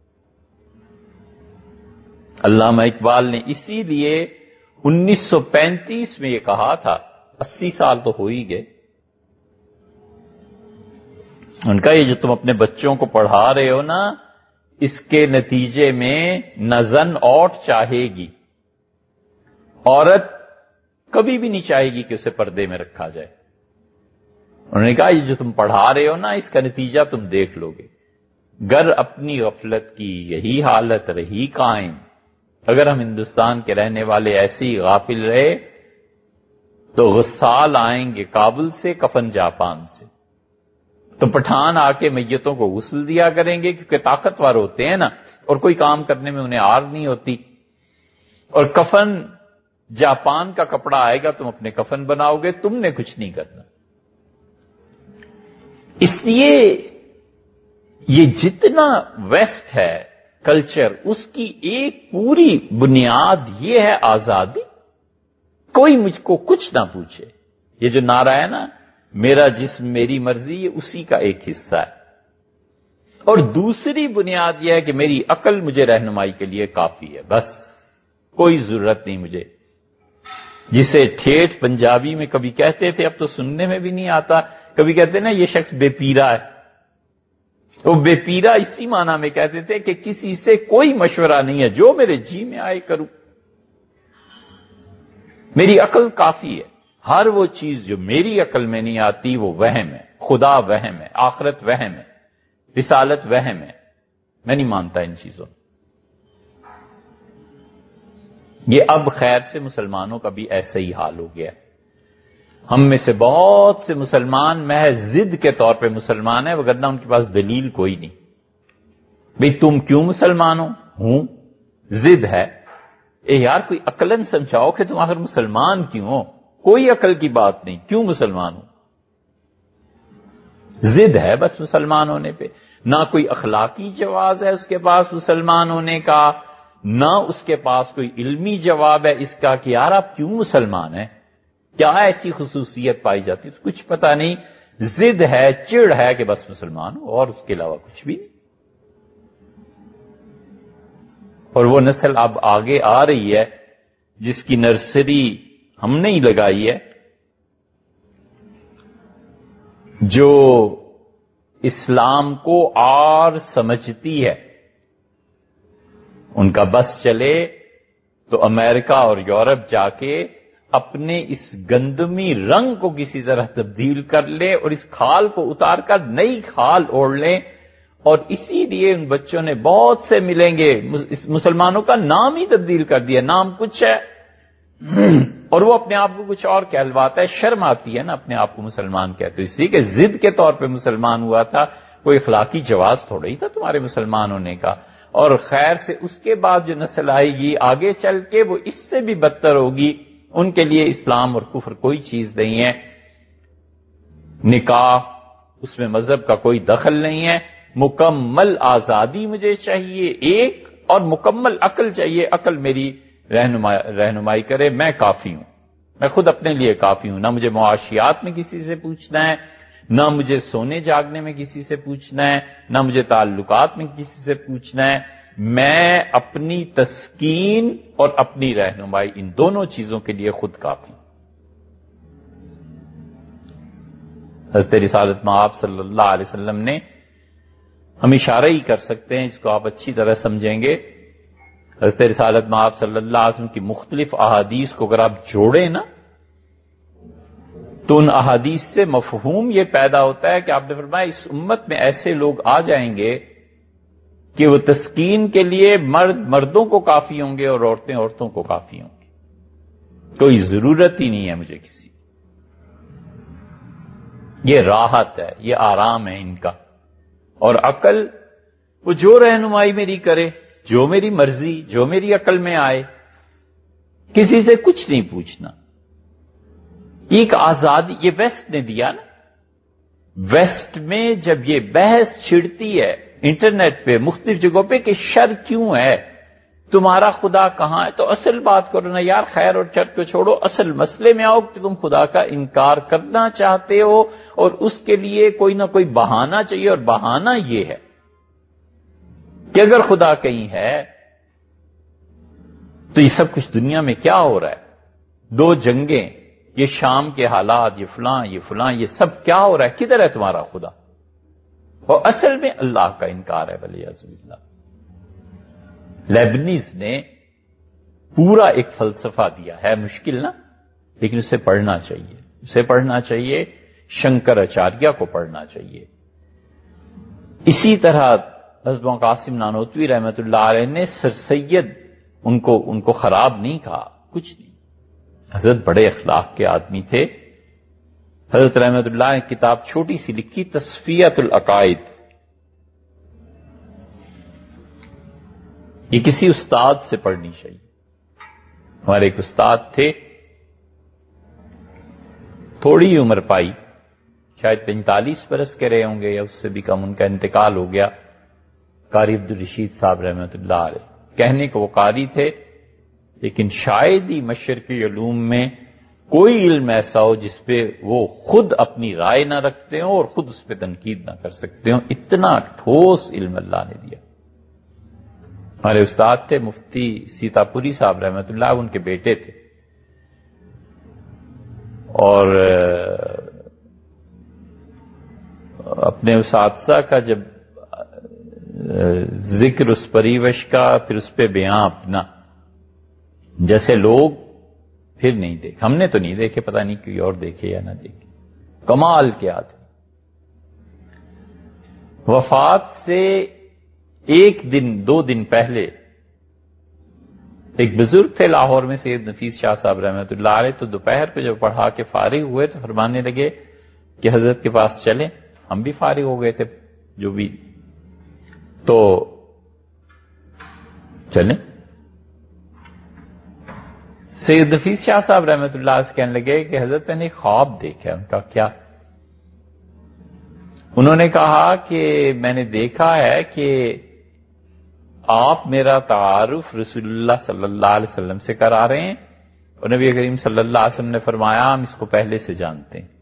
علامہ اقبال نے اسی لیے انیس سو پینتیس میں یہ کہا تھا، اسی سال تو ہو ہی گئے. ان کا یہ جو تم اپنے بچوں کو پڑھا رہے ہو نا، اس کے نتیجے میں نہ زن اوٹ چاہے گی، عورت کبھی بھی نہیں چاہے گی کہ اسے پردے میں رکھا جائے. انہوں نے کہا یہ جو تم پڑھا رہے ہو نا، اس کا نتیجہ تم دیکھ لو گے. گر اپنی غفلت کی یہی حالت رہی قائم، اگر ہم ہندوستان کے رہنے والے ایسے ہی غافل رہے تو غسال آئیں گے کابل سے، کفن جاپان سے. تو پٹھان آ کے میتوں کو غسل دیا کریں گے کیونکہ طاقتور ہوتے ہیں نا، اور کوئی کام کرنے میں انہیں آر نہیں ہوتی. اور کفن جاپان کا کپڑا آئے گا، تم اپنے کفن بناؤ گے، تم نے کچھ نہیں کرنا. اس لیے یہ جتنا ویسٹ ہے کلچر، اس کی ایک پوری بنیاد یہ ہے آزادی. کوئی مجھ کو کچھ نہ پوچھے. یہ جو نعرہ ہے نا، میرا جسم میری مرضی، یہ اسی کا ایک حصہ ہے. اور دوسری بنیاد یہ ہے کہ میری عقل مجھے رہنمائی کے لیے کافی ہے، بس کوئی ضرورت نہیں مجھے. جسے ٹھیٹھ پنجابی میں کبھی کہتے تھے، اب تو سننے میں بھی نہیں آتا، کبھی کہتے نا یہ شخص بے پیرا ہے. وہ بے پیرا اسی معنی میں کہتے تھے کہ کسی سے کوئی مشورہ نہیں ہے، جو میرے جی میں آئے کروں، میری عقل کافی ہے. ہر وہ چیز جو میری عقل میں نہیں آتی وہ وہم ہے. خدا وہم ہے، آخرت وہم ہے، رسالت وہم ہے. میں نہیں مانتا ان چیزوں. یہ اب خیر سے مسلمانوں کا بھی ایسا ہی حال ہو گیا. ہم میں سے بہت سے مسلمان محض ضد کے طور پہ مسلمان ہیں، وگرنہ ان کے پاس دلیل کوئی نہیں. بھئی تم کیوں مسلمان ہو؟ ہوں ضد ہے. اے یار کوئی عقلاً سمجھاؤ کہ تم آخر مسلمان کیوں ہو؟ کوئی عقل کی بات نہیں، کیوں مسلمان ہو؟ ضد ہے بس مسلمان ہونے پہ. نہ کوئی اخلاقی جواز ہے اس کے پاس مسلمان ہونے کا، نہ اس کے پاس کوئی علمی جواب ہے اس کا کہ یار آپ کیوں مسلمان ہیں، کیا ایسی خصوصیت پائی جاتی ہے، کچھ پتہ نہیں. ضد ہے، چڑ ہے کہ بس مسلمان ہو، اور اس کے علاوہ کچھ بھی نہیں. اور وہ نسل اب آگے آ رہی ہے جس کی نرسری ہم نے ہی لگائی ہے، جو اسلام کو اور سمجھتی ہے. ان کا بس چلے تو امریکہ اور یورپ جا کے اپنے اس گندمی رنگ کو کسی طرح تبدیل کر لے اور اس کھال کو اتار کر نئی کھال اوڑھ لیں. اور اسی لیے ان بچوں نے بہت سے ملیں گے مسلمانوں کا نام ہی تبدیل کر دیا. نام کچھ ہے اور وہ اپنے آپ کو کچھ اور کہلواتا ہے. شرم آتی ہے نا اپنے آپ کو مسلمان کہتے، اس لیے کہ ضد کے طور پہ مسلمان ہوا تھا، کوئی اخلاقی جواز تھوڑا ہی تھا تمہارے مسلمان ہونے کا. اور خیر سے اس کے بعد جو نسل آئے گی آگے چل کے وہ اس سے بھی بدتر ہوگی. ان کے لیے اسلام اور کفر کوئی چیز نہیں ہے. نکاح اس میں مذہب کا کوئی دخل نہیں ہے. مکمل آزادی مجھے چاہیے ایک، اور مکمل عقل چاہیے، عقل میری رہنمائی رہنمائی کرے، میں کافی ہوں، میں خود اپنے لیے کافی ہوں، نہ مجھے معاشیات میں کسی سے پوچھنا ہے، نہ مجھے سونے جاگنے میں کسی سے پوچھنا ہے، نہ مجھے تعلقات میں کسی سے پوچھنا ہے، میں اپنی تسکین اور اپنی رہنمائی ان دونوں چیزوں کے لیے خود کافی ہوں۔ حضرت رسالت مآب صلی اللہ علیہ وسلم نے، ہم اشارہ ہی کر سکتے ہیں، اس کو آپ اچھی طرح سمجھیں گے، حضرت رسالت مآب صلی اللہ علیہ وسلم کی مختلف احادیث کو اگر آپ جوڑیں نا تو ان احادیث سے مفہوم یہ پیدا ہوتا ہے کہ آپ نے فرمایا اس امت میں ایسے لوگ آ جائیں گے کہ وہ تسکین کے لیے مرد مردوں کو کافی ہوں گے اور عورتیں عورتوں کو کافی ہوں گی، کوئی ضرورت ہی نہیں ہے مجھے کسی، یہ راحت ہے، یہ آرام ہے ان کا، اور عقل وہ جو رہنمائی میری کرے، جو میری مرضی، جو میری عقل میں آئے، کسی سے کچھ نہیں پوچھنا، ایک آزادی یہ ویسٹ نے دیا نا۔ ویسٹ میں جب یہ بحث چھڑتی ہے انٹرنیٹ پہ مختلف جگہوں پہ کہ شر کیوں ہے، تمہارا خدا کہاں ہے، تو اصل بات کرو نا یار، خیر اور شر کو چھوڑو، اصل مسئلے میں آؤ کہ تم خدا کا انکار کرنا چاہتے ہو اور اس کے لیے کوئی نہ کوئی بہانہ چاہیے، اور بہانہ یہ ہے کہ اگر خدا کہیں ہے تو یہ سب کچھ دنیا میں کیا ہو رہا ہے، دو جنگیں، یہ شام کے حالات، یہ فلاں یہ فلاں، یہ سب کیا ہو رہا ہے، کدھر ہے تمہارا خدا؟ اور اصل میں اللہ کا انکار ہے، ولیعذ باللہ۔ لیبنیز نے پورا ایک فلسفہ دیا ہے، مشکل نا، لیکن اسے پڑھنا چاہیے، اسے پڑھنا چاہیے، شنکر اچاریہ کو پڑھنا چاہیے۔ اسی طرح حضرت قاسم نانوتوی رحمت اللہ علیہ نے سر سید ان کو ان کو خراب نہیں کہا، کچھ نہیں، حضرت بڑے اخلاق کے آدمی تھے۔ حضرت رحمت اللہ نے کتاب چھوٹی سی لکھی، تصفیۃ العقائد، یہ کسی استاد سے پڑھنی چاہیے۔ ہمارے ایک استاد تھے، تھوڑی ہی عمر پائی، شاید پینتالیس برس کے رہے ہوں گے یا اس سے بھی کم، ان کا انتقال ہو گیا، قاری عبدالرشید صاحب رحمۃ اللہ علیہ۔ کہنے کو وہ قاری تھے، لیکن شاید ہی مشرقی علوم میں کوئی علم ایسا ہو جس پہ وہ خود اپنی رائے نہ رکھتے ہوں اور خود اس پہ تنقید نہ کر سکتے ہوں، اتنا ٹھوس علم اللہ نے دیا۔ ہمارے استاد تھے مفتی سیتا پوری صاحب رحمۃ اللہ، ان کے بیٹے تھے، اور اپنے اساتذہ کا جب ذکر اس پریوش کا، پھر اس پہ بیان اپنا، جیسے لوگ پھر نہیں دیکھ، ہم نے تو نہیں دیکھے، پتہ نہیں کوئی اور دیکھے یا نہ دیکھے، کمال کیا تھا۔ وفات سے ایک دن دو دن پہلے ایک بزرگ تھے لاہور میں، سید نفیس شاہ صاحب رحمۃ اللہ علیہ، تو دوپہر کو جب پڑھا کے فارغ ہوئے تو فرمانے لگے کہ حضرت کے پاس چلیں، ہم بھی فارغ ہو گئے تھے جو بھی، تو چلیں۔ سید نفیس شاہ صاحب رحمۃ اللہ سے کہنے لگے کہ حضرت میں نے ایک خواب دیکھا۔ ان کا کیا؟ انہوں نے کہا کہ میں نے دیکھا ہے کہ آپ میرا تعارف رسول اللہ صلی اللہ علیہ وسلم سے کرا رہے ہیں، اور نبی کریم صلی اللہ علیہ وسلم نے فرمایا ہم اس کو پہلے سے جانتے ہیں۔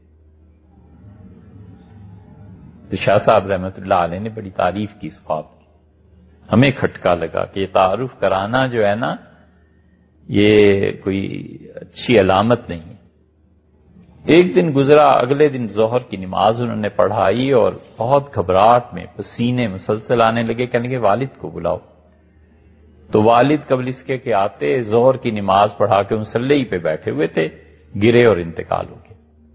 تو شاہ صاحب رحمۃ اللہ علیہ نے بڑی تعریف کی اس خواب کی، ہمیں کھٹکا لگا کہ یہ تعارف کرانا جو ہے نا، یہ کوئی اچھی علامت نہیں ہے۔ ایک دن گزرا، اگلے دن ظہر کی نماز انہوں نے پڑھائی اور بہت گھبراہٹ میں پسینے مسلسل آنے لگے، کہنے لگے والد کو بلاؤ۔ تو والد قبل اس کے کہ آتے ظہر کی نماز پڑھا کے مصلی پہ بیٹھے ہوئے تھے، گرے اور انتقال ہو گیا۔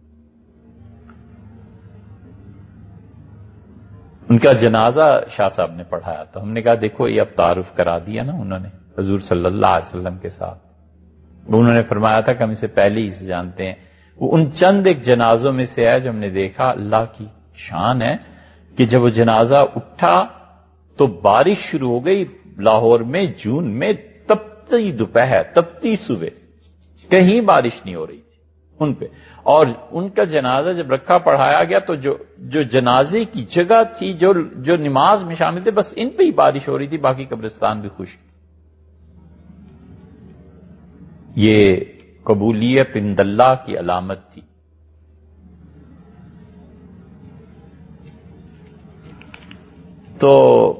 ان کا جنازہ شاہ صاحب نے پڑھایا، تو ہم نے کہا دیکھو یہ اب تعارف کرا دیا نا انہوں نے حضور صلی اللہ علیہ وسلم کے ساتھ۔ انہوں نے فرمایا تھا کہ ہم اسے پہلے ہی سے جانتے ہیں۔ وہ ان چند ایک جنازوں میں سے ہے جو ہم نے دیکھا، اللہ کی شان ہے کہ جب وہ جنازہ اٹھا تو بارش شروع ہو گئی لاہور میں، جون میں، تپتی دوپہر، تپتی صبح، کہیں بارش نہیں ہو رہی تھی، ان پہ. اور ان کا جنازہ جب رکھا پڑھایا گیا تو جو جو جنازے کی جگہ تھی، جو جو نماز میں شامل تھے، بس ان پہ ہی بارش ہو رہی تھی، باقی قبرستان بھی خشک. یہ قبولیت عند اللہ کی علامت تھی. تو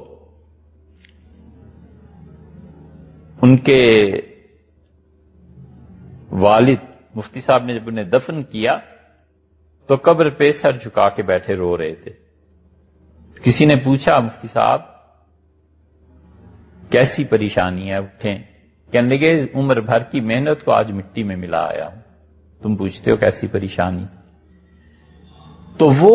ان کے والد مفتی صاحب نے جب انہیں دفن کیا تو قبر پہ سر جھکا کے بیٹھے رو رہے تھے. کسی نے پوچھا مفتی صاحب کیسی پریشانی ہے؟ اٹھیں. کہنے لگے عمر بھر کی محنت کو آج مٹی میں ملا آیا ہوں، تم پوچھتے ہو کیسی پریشانی. تو وہ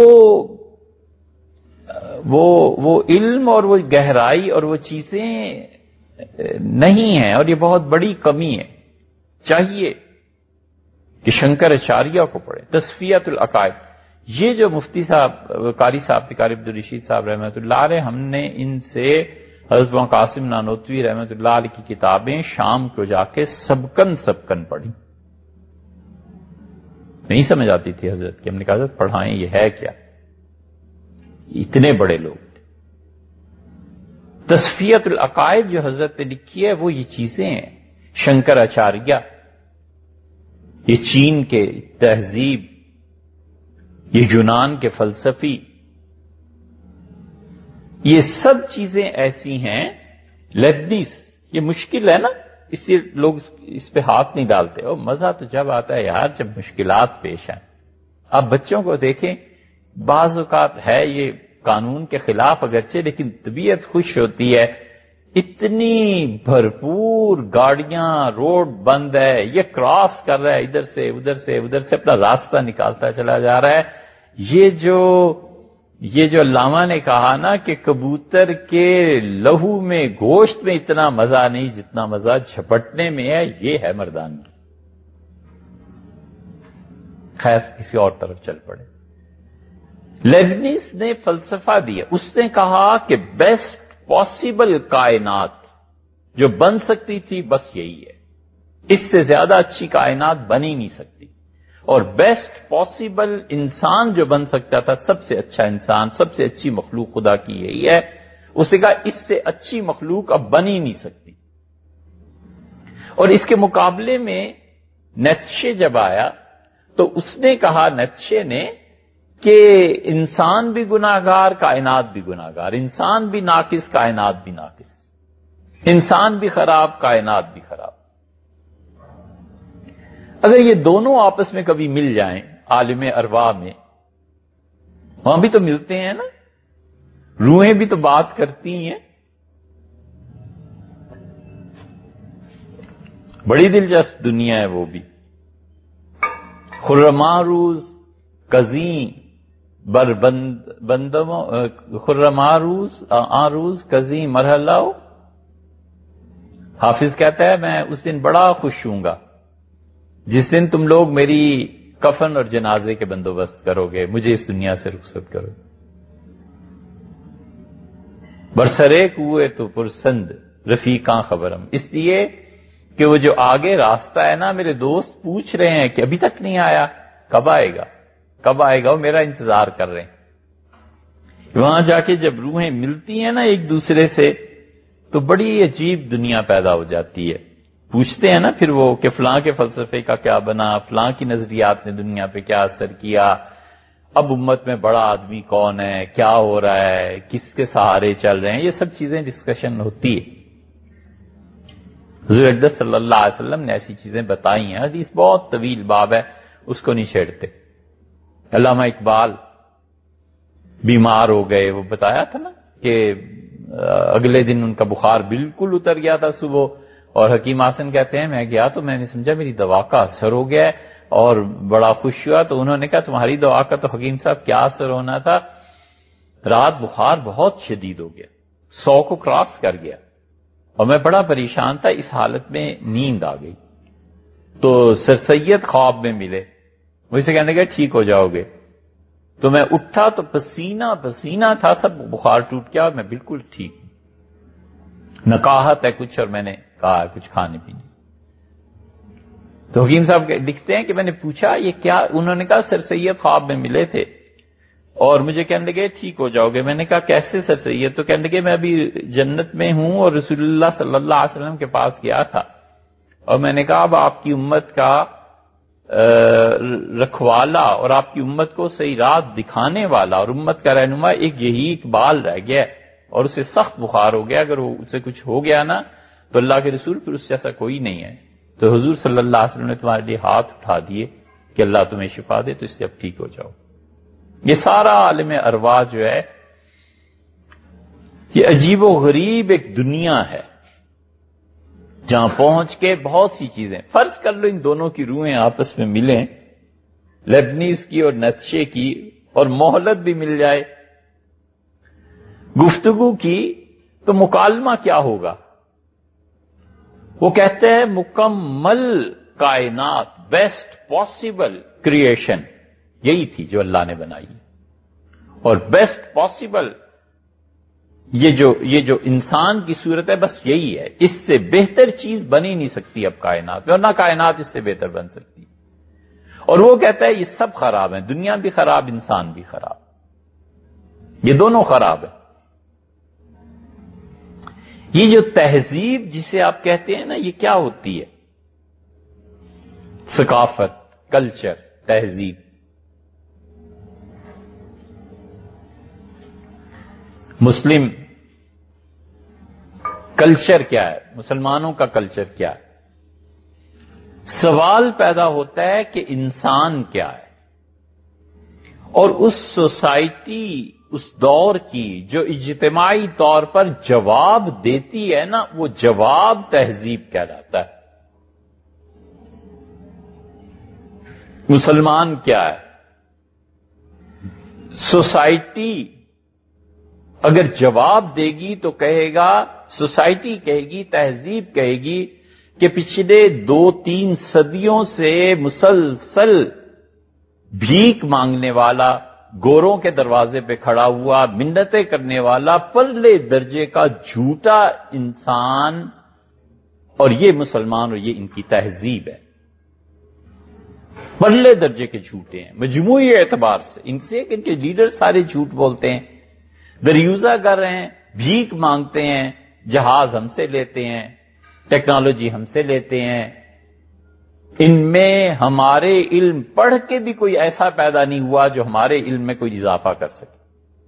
وہ وہ علم اور وہ گہرائی اور وہ چیزیں نہیں ہیں، اور یہ بہت بڑی کمی ہے. چاہیے کہ شنکر اچاریہ کو پڑھے تصفیۃ العقائد. یہ جو مفتی صاحب قاری صاحب قاری عبدالرشید صاحب رحمۃ اللہ علیہ، ہم نے ان سے حضرت قاسم نانوتوی رحمۃ اللہ علیہ کی کتابیں شام کو جا کے سبکن سبکن پڑھی. نہیں سمجھ آتی تھی حضرت کہ ہم نے کہا حضرت پڑھائیں یہ ہے کیا، اتنے بڑے لوگ تھے. تصفیۃ العقائد جو حضرت نے لکھی ہے وہ یہ چیزیں ہیں. شنکر اچاریہ، یہ چین کے تہذیب، یہ یونان کے فلسفی، یہ سب چیزیں ایسی ہیں. لیبنیز یہ مشکل ہے نا، اس لیے لوگ اس پہ ہاتھ نہیں ڈالتے. اور مزہ تو جب آتا ہے یار جب مشکلات پیش آئیں. آپ بچوں کو دیکھیں، بعض اوقات ہے یہ قانون کے خلاف اگرچہ، لیکن طبیعت خوش ہوتی ہے. اتنی بھرپور گاڑیاں، روڈ بند ہے، یہ کراس کر رہا ہے ادھر سے ادھر سے ادھر سے اپنا راستہ نکالتا چلا جا رہا ہے. یہ جو یہ جو علامہ نے کہا نا کہ کبوتر کے لہو میں گوشت میں اتنا مزہ نہیں جتنا مزہ جھپٹنے میں ہے، یہ ہے مردانگی. خیر کسی اور طرف چل پڑے. لیبنیز نے فلسفہ دیا. اس نے کہا کہ بیسٹ پاسبل کائنات جو بن سکتی تھی بس یہی ہے، اس سے زیادہ اچھی کائنات بن ہی نہیں سکتی. اور بیسٹ پاسبل انسان جو بن سکتا تھا، سب سے اچھا انسان، سب سے اچھی مخلوق خدا کی یہی ہے. اسے کہا اس سے اچھی مخلوق اب بن ہی نہیں سکتی. اور اس کے مقابلے میں نیتشے جب آیا تو اس نے کہا، نیتشے نے، کہ انسان بھی گناہگار، کائنات بھی گناہگار. انسان بھی ناقص، کائنات بھی ناقص. انسان بھی خراب، کائنات بھی خراب. اگر یہ دونوں آپس میں کبھی مل جائیں عالم ارواح میں، وہاں بھی تو ملتے ہیں نا، روحیں بھی تو بات کرتی ہیں. بڑی دلچسپ دنیا ہے وہ بھی. خرماروز کزیں بر بند بندموں خرماروز آروز کزیں مرحلہ. حافظ کہتا ہے میں اس دن بڑا خوش ہوں گا جس دن تم لوگ میری کفن اور جنازے کے بندوبست کرو گے، مجھے اس دنیا سے رخصت کرو. برسرے کوئے تو پرسند رفیقاں خبرم. اس لیے کہ وہ جو آگے راستہ ہے نا، میرے دوست پوچھ رہے ہیں کہ ابھی تک نہیں آیا، کب آئے گا کب آئے گا، وہ میرا انتظار کر رہے ہیں. وہاں جا کے جب روحیں ملتی ہیں نا ایک دوسرے سے تو بڑی عجیب دنیا پیدا ہو جاتی ہے. پوچھتے ہیں نا پھر وہ کہ فلاں کے فلسفے کا کیا بنا، فلاں کی نظریات نے دنیا پہ کیا اثر کیا، اب امت میں بڑا آدمی کون ہے، کیا ہو رہا ہے، کس کے سہارے چل رہے ہیں. یہ سب چیزیں ڈسکشن ہوتی ہے. حضور اقدس صلی اللہ علیہ وسلم نے ایسی چیزیں بتائی ہیں. حدیث بہت طویل باب ہے، اس کو نہیں چھیڑتے. علامہ اقبال بیمار ہو گئے، وہ بتایا تھا نا کہ اگلے دن ان کا بخار بالکل اتر گیا تھا صبح، اور حکیم حسن کہتے ہیں میں گیا تو میں نے سمجھا میری دوا کا اثر ہو گیا ہے اور بڑا خوش ہوا. تو انہوں نے کہا تمہاری دوا کا تو حکیم صاحب کیا اثر ہونا تھا، رات بخار بہت شدید ہو گیا، سو کو کراس کر گیا اور میں بڑا پریشان تھا. اس حالت میں نیند آ گئی تو سر سید خواب میں ملے، مجھ سے کہنے لگے ٹھیک ہو جاؤ گے. تو میں اٹھا تو پسینہ پسینہ تھا، سب بخار ٹوٹ گیا، میں بالکل ٹھیک ہوں. نکاہت ہے کچھ، اور میں نے کہا کچھ کھانے پینے. تو حکیم صاحب لکھتے ہیں کہ میں نے پوچھا یہ کیا؟ انہوں نے کہا سر سید خواب میں ملے تھے اور مجھے کہنے لگے ٹھیک ہو جاؤ گے۔ میں نے کہا کیسے سر سید؟ تو کہنے لگے میں ابھی جنت میں ہوں اور رسول اللہ صلی اللہ علیہ وسلم کے پاس گیا تھا اور میں نے کہا اب آپ کی امت کا رکھوالا اور آپ کی امت کو صحیح راہ دکھانے والا اور امت کا رہنما ایک یہی اقبال رہ گیا اور اسے سخت بخار ہو گیا، اگر اسے کچھ ہو گیا نا تو اللہ کے رسول پھر اس جیسا کوئی نہیں ہے۔ تو حضور صلی اللہ علیہ وسلم نے تمہارے لیے ہاتھ اٹھا دیے کہ اللہ تمہیں شفا دے، تو اس سے اب ٹھیک ہو جاؤ۔ یہ سارا عالم ارواح جو ہے یہ عجیب و غریب ایک دنیا ہے جہاں پہنچ کے بہت سی چیزیں، فرض کر لو ان دونوں کی روحیں آپس میں ملیں، لیبنیز کی اور نیتشے کی، اور مہلت بھی مل جائے گفتگو کی، تو مکالمہ کیا ہوگا؟ وہ کہتے ہیں مکمل کائنات، بیسٹ پاسبل کریشن یہی تھی جو اللہ نے بنائی، اور بیسٹ پاسبل یہ جو یہ جو انسان کی صورت ہے بس یہی ہے، اس سے بہتر چیز بن ہی نہیں سکتی اب کائنات میں، اور نہ کائنات اس سے بہتر بن سکتی۔ اور وہ کہتا ہے یہ سب خراب ہیں، دنیا بھی خراب، انسان بھی خراب، یہ دونوں خراب ہیں۔ یہ جو تہذیب جسے آپ کہتے ہیں نا، یہ کیا ہوتی ہے؟ ثقافت، کلچر، تہذیب۔ مسلم کلچر کیا ہے؟ مسلمانوں کا کلچر کیا ہے؟ سوال پیدا ہوتا ہے کہ انسان کیا ہے، اور اس سوسائٹی، اس دور کی جو اجتماعی طور پر جواب دیتی ہے نا، وہ جواب تہذیب کہلاتا ہے۔ مسلمان کیا ہے؟ سوسائٹی اگر جواب دے گی تو کہے گا، سوسائٹی کہے گی، تہذیب کہے گی کہ پچھلے دو تین صدیوں سے مسلسل بھیک مانگنے والا، گوروں کے دروازے پہ کھڑا ہوا، منتیں کرنے والا، پرلے درجے کا جھوٹا انسان، اور یہ مسلمان اور یہ ان کی تہذیب ہے۔ پرلے درجے کے جھوٹے ہیں مجموعی اعتبار سے، ان سے کہ ان کے لیڈر سارے جھوٹ بولتے ہیں، دریوزہ کر رہے ہیں، بھیک مانگتے ہیں، جہاز ہم سے لیتے ہیں، ٹیکنالوجی ہم سے لیتے ہیں۔ ان میں ہمارے علم پڑھ کے بھی کوئی ایسا پیدا نہیں ہوا جو ہمارے علم میں کوئی اضافہ کر سکے۔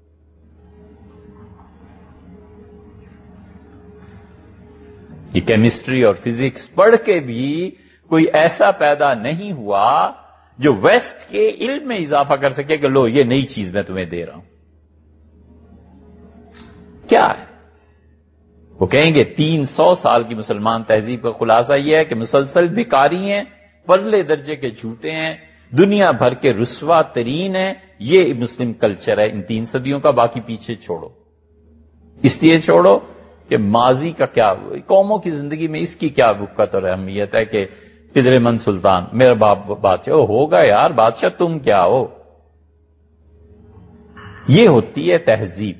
یہ کیمسٹری اور فزکس پڑھ کے بھی کوئی ایسا پیدا نہیں ہوا جو ویسٹ کے علم میں اضافہ کر سکے کہ لو یہ نئی چیز میں تمہیں دے رہا ہوں۔ کیا ہے؟ وہ کہیں گے تین سو سال کی مسلمان تہذیب کا خلاصہ یہ ہے کہ مسلسل بھکاری ہیں، پرلے درجے کے جھوٹے ہیں، دنیا بھر کے رسوا ترین ہیں۔ یہ مسلم کلچر ہے ان تین صدیوں کا، باقی پیچھے چھوڑو۔ اس لیے چھوڑو کہ ماضی کا کیا، قوموں کی زندگی میں اس کی کیا وقت اور اہمیت ہے کہ پدر من سلطان میرا باپ بادشاہ ہوگا، یار بادشاہ تم کیا ہو؟ یہ ہوتی ہے تہذیب۔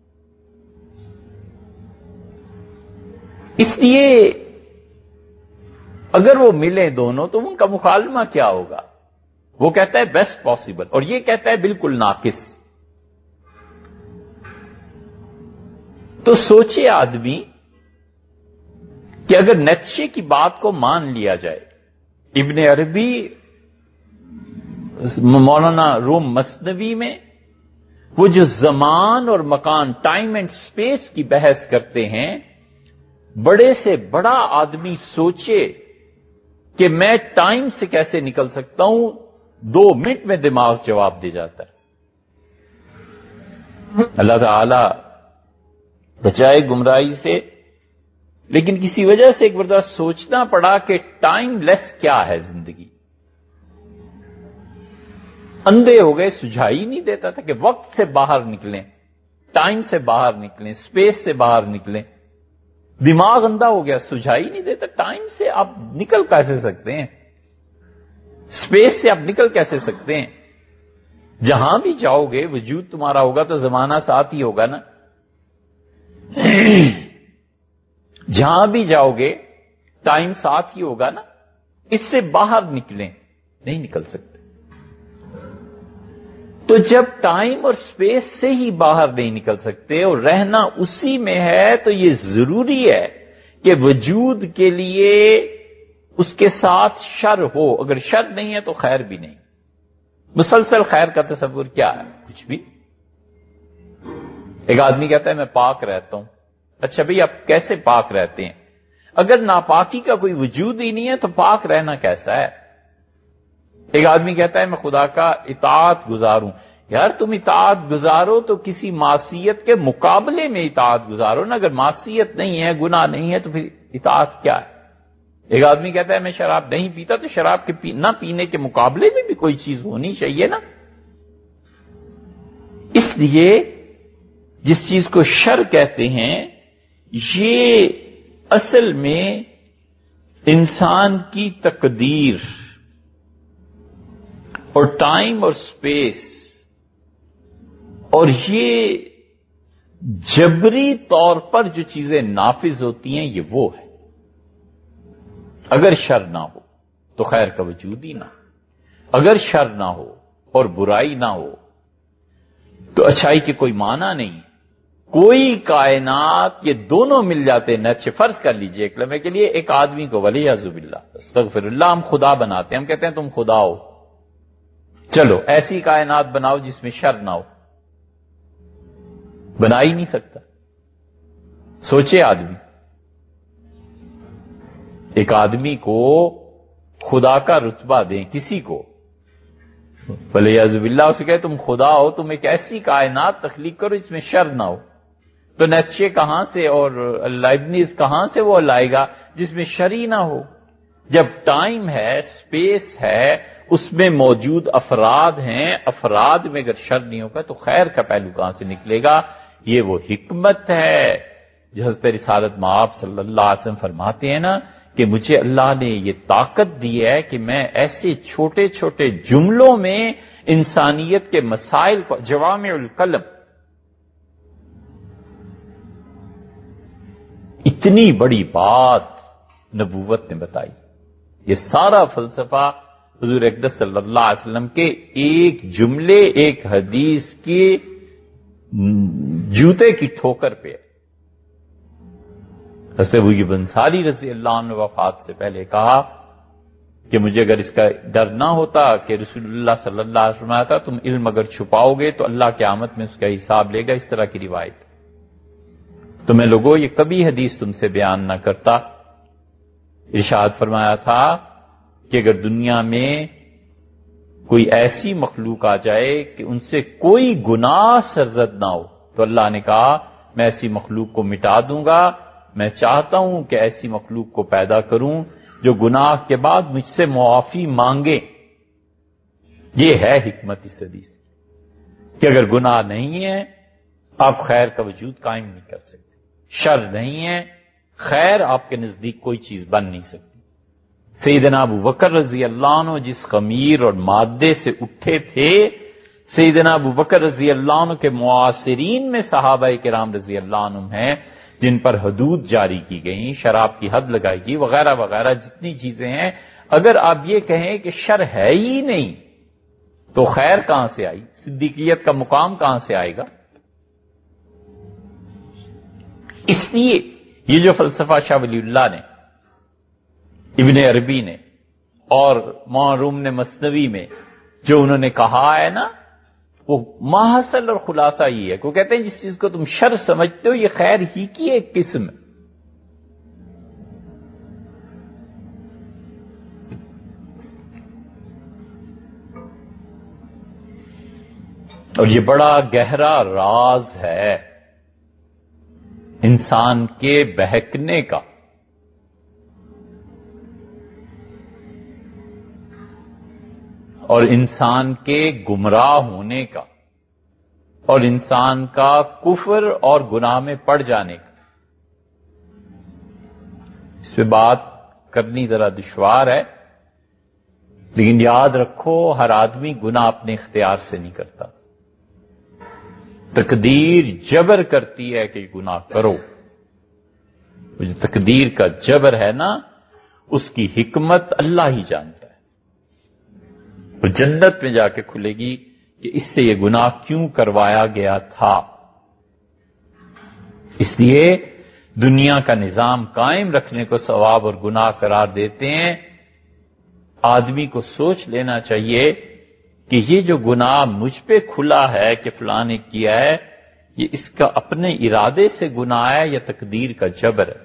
اس لیے اگر وہ ملیں دونوں تو ان کا مکالمہ کیا ہوگا؟ وہ کہتا ہے بیسٹ پاسبل، اور یہ کہتا ہے بالکل ناقص۔ تو سوچے آدمی کہ اگر نیتشے کی بات کو مان لیا جائے، ابن عربی مولانا روم مثنوی میں وہ جو زمان اور مکان، ٹائم اینڈ سپیس کی بحث کرتے ہیں، بڑے سے بڑا آدمی سوچے کہ میں ٹائم سے کیسے نکل سکتا ہوں، دو منٹ میں دماغ جواب دے جاتا ہے۔ اللہ تعالی بچائے گمراہی سے، لیکن کسی وجہ سے ایک مرتبہ سوچنا پڑا کہ ٹائم لیس کیا ہے زندگی۔ اندھے ہو گئے، سجھائی نہیں دیتا تھا کہ وقت سے باہر نکلیں، ٹائم سے باہر نکلیں، اسپیس سے باہر نکلیں۔ دماغ اندھا ہو گیا، سجھائی نہیں دیتا، ٹائم سے آپ نکل کیسے سکتے ہیں، اسپیس سے آپ نکل کیسے سکتے ہیں؟ جہاں بھی جاؤ گے وجود تمہارا ہوگا تو زمانہ ساتھ ہی ہوگا نا۔ جہاں بھی جاؤ گے ٹائم ساتھ ہی ہوگا نا۔ اس سے باہر نکلیں، نہیں نکل سکتے۔ تو جب ٹائم اور سپیس سے ہی باہر نہیں نکل سکتے اور رہنا اسی میں ہے، تو یہ ضروری ہے کہ وجود کے لیے اس کے ساتھ شر ہو۔ اگر شر نہیں ہے تو خیر بھی نہیں۔ مسلسل خیر کا تصور کیا ہے؟ کچھ بھی۔ ایک آدمی کہتا ہے میں پاک رہتا ہوں۔ اچھا بھئی آپ کیسے پاک رہتے ہیں؟ اگر ناپاکی کا کوئی وجود ہی نہیں ہے تو پاک رہنا کیسا ہے؟ ایک آدمی کہتا ہے میں خدا کا اطاعت گزار ہوں۔ یار تم اطاعت گزارو تو کسی معصیت کے مقابلے میں اطاعت گزارو نا۔ اگر معصیت نہیں ہے، گناہ نہیں ہے، تو پھر اطاعت کیا ہے؟ ایک آدمی کہتا ہے میں شراب نہیں پیتا، تو شراب کے پی... نہ پینے کے مقابلے میں بھی کوئی چیز ہونی چاہیے نا۔ اس لیے جس چیز کو شر کہتے ہیں، یہ اصل میں انسان کی تقدیر اور ٹائم اور سپیس اور یہ جبری طور پر جو چیزیں نافذ ہوتی ہیں، یہ وہ ہے۔ اگر شر نہ ہو تو خیر کا وجود ہی نہ ہو۔ اگر شر نہ ہو اور برائی نہ ہو تو اچھائی کے کوئی معنی نہیں ہے۔ کوئی کائنات یہ دونوں مل جاتے ہیں۔ اچھے فرض کر لیجئے ایک لمحے کے لیے ایک آدمی کو ولیعذ باللہ استغفر اللہ ہم خدا بناتے ہیں، ہم کہتے ہیں تم خدا ہو، چلو ایسی کائنات بناؤ جس میں شر نہ ہو۔ بنا ہی نہیں سکتا۔ سوچے آدمی، ایک آدمی کو خدا کا رتبہ دیں کسی کو، ولیعذ باللہ اسے کہے تم خدا ہو، تم ایک ایسی کائنات تخلیق کرو جس میں شر نہ ہو، تو نیچے کہاں سے اور لائبنیز کہاں سے وہ لائے گا جس میں شر ہی نہ ہو؟ جب ٹائم ہے، سپیس ہے، اس میں موجود افراد ہیں، افراد میں اگر شر نہیں ہوگا تو خیر کا پہلو کہاں سے نکلے گا؟ یہ وہ حکمت ہے جو حضرت رسالت مآب صلی اللہ علیہ وسلم فرماتے ہیں نا کہ مجھے اللہ نے یہ طاقت دی ہے کہ میں ایسے چھوٹے چھوٹے جملوں میں انسانیت کے مسائل کو، جوامع الکلم، اتنی بڑی بات نبوت نے بتائی۔ یہ سارا فلسفہ حضور اقدس صلی اللہ علیہ وسلم کے ایک جملے، ایک حدیث کے جوتے کی ٹھوکر پہ ہے۔ حضرت ابو ایوب انصاری رضی اللہ عنہ وفات سے پہلے کہا کہ مجھے اگر اس کا ڈر نہ ہوتا کہ رسول اللہ صلی اللہ علیہ وسلم آتا تم علم اگر چھپاؤ گے تو اللہ قیامت میں اس کا حساب لے گا، اس طرح کی روایت، تو میں لوگوں یہ کبھی حدیث تم سے بیان نہ کرتا۔ ارشاد فرمایا تھا کہ اگر دنیا میں کوئی ایسی مخلوق آ جائے کہ ان سے کوئی گناہ سرزد نہ ہو تو اللہ نے کہا میں ایسی مخلوق کو مٹا دوں گا، میں چاہتا ہوں کہ ایسی مخلوق کو پیدا کروں جو گناہ کے بعد مجھ سے معافی مانگے۔ یہ ہے حکمت اس حدیث کہ اگر گناہ نہیں ہے آپ خیر کا وجود قائم نہیں کر سکتے، شر نہیں ہے، خیر آپ کے نزدیک کوئی چیز بن نہیں سکتی۔ سیدنا ابو بکر رضی اللہ عنہ جس خمیر اور مادے سے اٹھے تھے، سیدنا ابو بکر رضی اللہ عنہ کے معاصرین میں صحابہ کرام رضی اللہ عنہ ہیں جن پر حدود جاری کی گئیں، شراب کی حد لگائی گئی وغیرہ وغیرہ جتنی چیزیں ہیں، اگر آپ یہ کہیں کہ شر ہے ہی نہیں تو خیر کہاں سے آئی؟ صدیقیت کا مقام کہاں سے آئے گا؟ اس لیے یہ جو فلسفہ شاہ ولی اللہ نے، ابن عربی نے اور معروم نے مثنوی میں جو انہوں نے کہا ہے نا، وہ ماحصل اور خلاصہ یہ ہے کہ وہ کہتے ہیں جس چیز کو تم شر سمجھتے ہو یہ خیر ہی کی ایک قسم ہے۔ اور یہ بڑا گہرا راز ہے انسان کے بہکنے کا، اور انسان کے گمراہ ہونے کا، اور انسان کا کفر اور گناہ میں پڑ جانے کا۔ اس پہ بات کرنی ذرا دشوار ہے، لیکن یاد رکھو ہر آدمی گناہ اپنے اختیار سے نہیں کرتا، تقدیر جبر کرتی ہے کہ گناہ کرو۔ وہ جو تقدیر کا جبر ہے نا، اس کی حکمت اللہ ہی جانتا ہے. وہ جنت میں جا کے کھلے گی کہ اس سے یہ گناہ کیوں کروایا گیا تھا. اس لیے دنیا کا نظام قائم رکھنے کو ثواب اور گناہ قرار دیتے ہیں. آدمی کو سوچ لینا چاہیے کہ یہ جو گناہ مجھ پہ کھلا ہے کہ فلاں نے کیا ہے، یہ اس کا اپنے ارادے سے گناہ ہے یا تقدیر کا جبر ہے.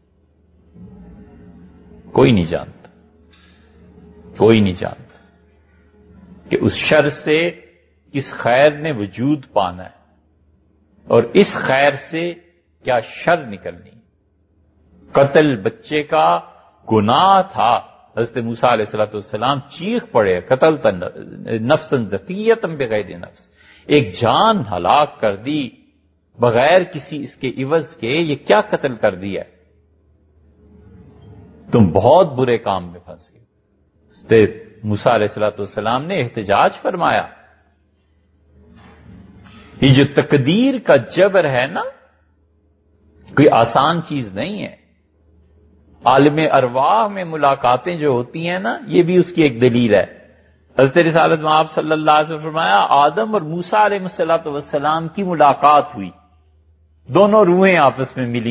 کوئی نہیں جانتا، کوئی نہیں جانتا کہ اس شر سے کس خیر نے وجود پانا ہے اور اس خیر سے کیا شر نکلنی. قتل بچے کا گناہ تھا. حضرت موسیٰ علیہ الصلوۃ والسلام چیخ پڑے، قتل نفسا زکیۃ بغیر نفس، ایک جان ہلاک کر دی بغیر کسی اس کے عوض کے، یہ کیا قتل کر دیا ہے، تم بہت برے کام میں پھنس گئے. حضرت موسیٰ علیہ الصلوۃ والسلام نے احتجاج فرمایا. یہ جو تقدیر کا جبر ہے نا، کوئی آسان چیز نہیں ہے. عالم ارواح میں ملاقاتیں جو ہوتی ہیں نا، یہ بھی اس کی ایک دلیل ہے. حضرت رسالت میں آپ صلی اللہ علیہ وسلم فرمایا آدم اور موسیٰ علیہ الصلوۃ والسلام کی ملاقات ہوئی، دونوں روحیں آپس میں ملی،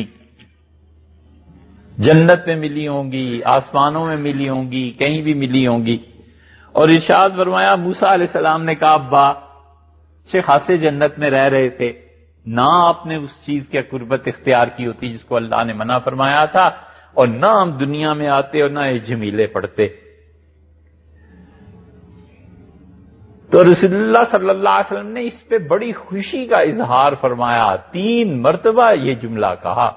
جنت میں ملی ہوں گی، آسمانوں میں ملی ہوں گی، کہیں بھی ملی ہوں گی. اور ارشاد فرمایا موسیٰ علیہ السلام نے کہا ابا اچھے خاصے جنت میں رہ رہے تھے، نہ آپ نے اس چیز کی قربت اختیار کی ہوتی جس کو اللہ نے منع فرمایا تھا، اور نہ ہم دنیا میں آتے اور نہ یہ جمیلے پڑھتے. تو رسول اللہ صلی اللہ علیہ وسلم نے اس پہ بڑی خوشی کا اظہار فرمایا، تین مرتبہ یہ جملہ کہا.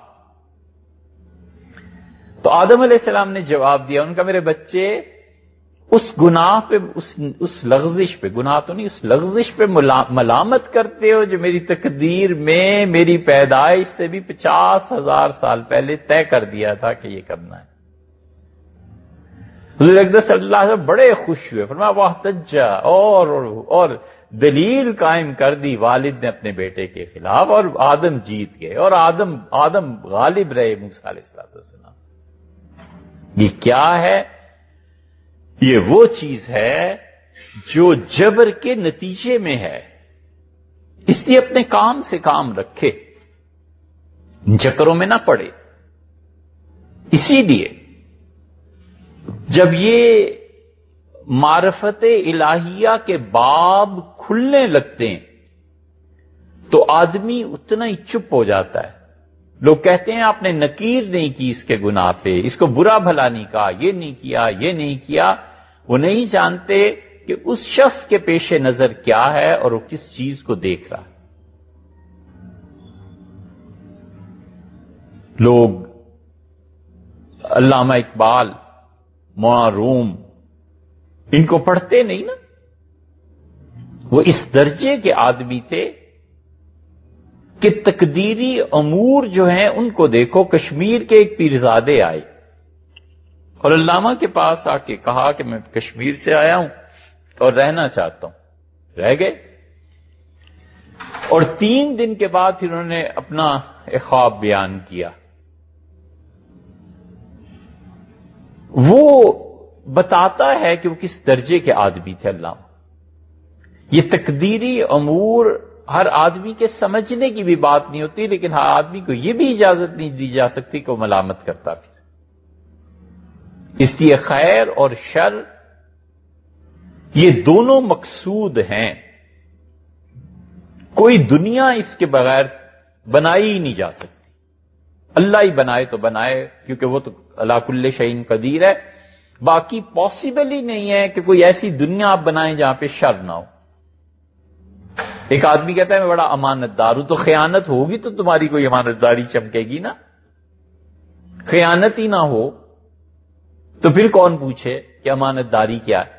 تو آدم علیہ السلام نے جواب دیا، ان کا میرے بچے اس گناہ پہ، اس اس لغزش پہ، گناہ تو نہیں، اس لغزش پہ ملامت کرتے ہو جو میری تقدیر میں میری پیدائش سے بھی پچاس ہزار سال پہلے طے کر دیا تھا کہ یہ کرنا ہے. حضور اقدس صلی اللہ علیہ وسلم بڑے خوش ہوئے، فرمایا واحتجا، اور اور دلیل قائم کر دی والد نے اپنے بیٹے کے خلاف، اور آدم جیت گئے، اور آدم آدم غالب رہے موسیٰ علیہ السلام. یہ کیا ہے؟ یہ وہ چیز ہے جو جبر کے نتیجے میں ہے. اس لیے اپنے کام سے کام رکھے، چکروں میں نہ پڑے. اسی لیے جب یہ معرفت الہیہ کے باب کھلنے لگتے ہیں تو آدمی اتنا ہی چپ ہو جاتا ہے. لوگ کہتے ہیں آپ نے نکیر نہیں کی اس کے گناہ پہ، اس کو برا بھلا نہیں کہا، یہ نہیں کیا، یہ نہیں کیا. وہ نہیں جانتے کہ اس شخص کے پیش نظر کیا ہے اور وہ کس چیز کو دیکھ رہا ہے. لوگ علامہ اقبال، مولانا روم، ان کو پڑھتے نہیں نا. وہ اس درجے کے آدمی تھے کہ تقدیری امور جو ہیں ان کو دیکھو. کشمیر کے ایک پیرزادے آئے اور علامہ کے پاس آ کے کہا کہ میں کشمیر سے آیا ہوں اور رہنا چاہتا ہوں. رہ گئے اور تین دن کے بعد پھر انہوں نے اپنا ایک خواب بیان کیا. وہ بتاتا ہے کہ وہ کس درجے کے آدمی تھے علامہ. یہ تقدیری امور ہر آدمی کے سمجھنے کی بھی بات نہیں ہوتی، لیکن ہر آدمی کو یہ بھی اجازت نہیں دی جا سکتی کہ وہ ملامت کرتا بھی. اس لیے خیر اور شر یہ دونوں مقصود ہیں، کوئی دنیا اس کے بغیر بنائی ہی نہیں جا سکتی. اللہ ہی بنائے تو بنائے، کیونکہ وہ تو علی کل شیء قدیر ہے. باقی پاسبل ہی نہیں ہے کہ کوئی ایسی دنیا آپ بنائیں جہاں پہ شر نہ ہو. ایک آدمی کہتا ہے میں بڑا امانت دار ہوں، تو خیانت ہوگی تو تمہاری کوئی امانت داری چمکے گی نا. خیانت ہی نہ ہو تو پھر کون پوچھے کہ امانت داری کیا ہے.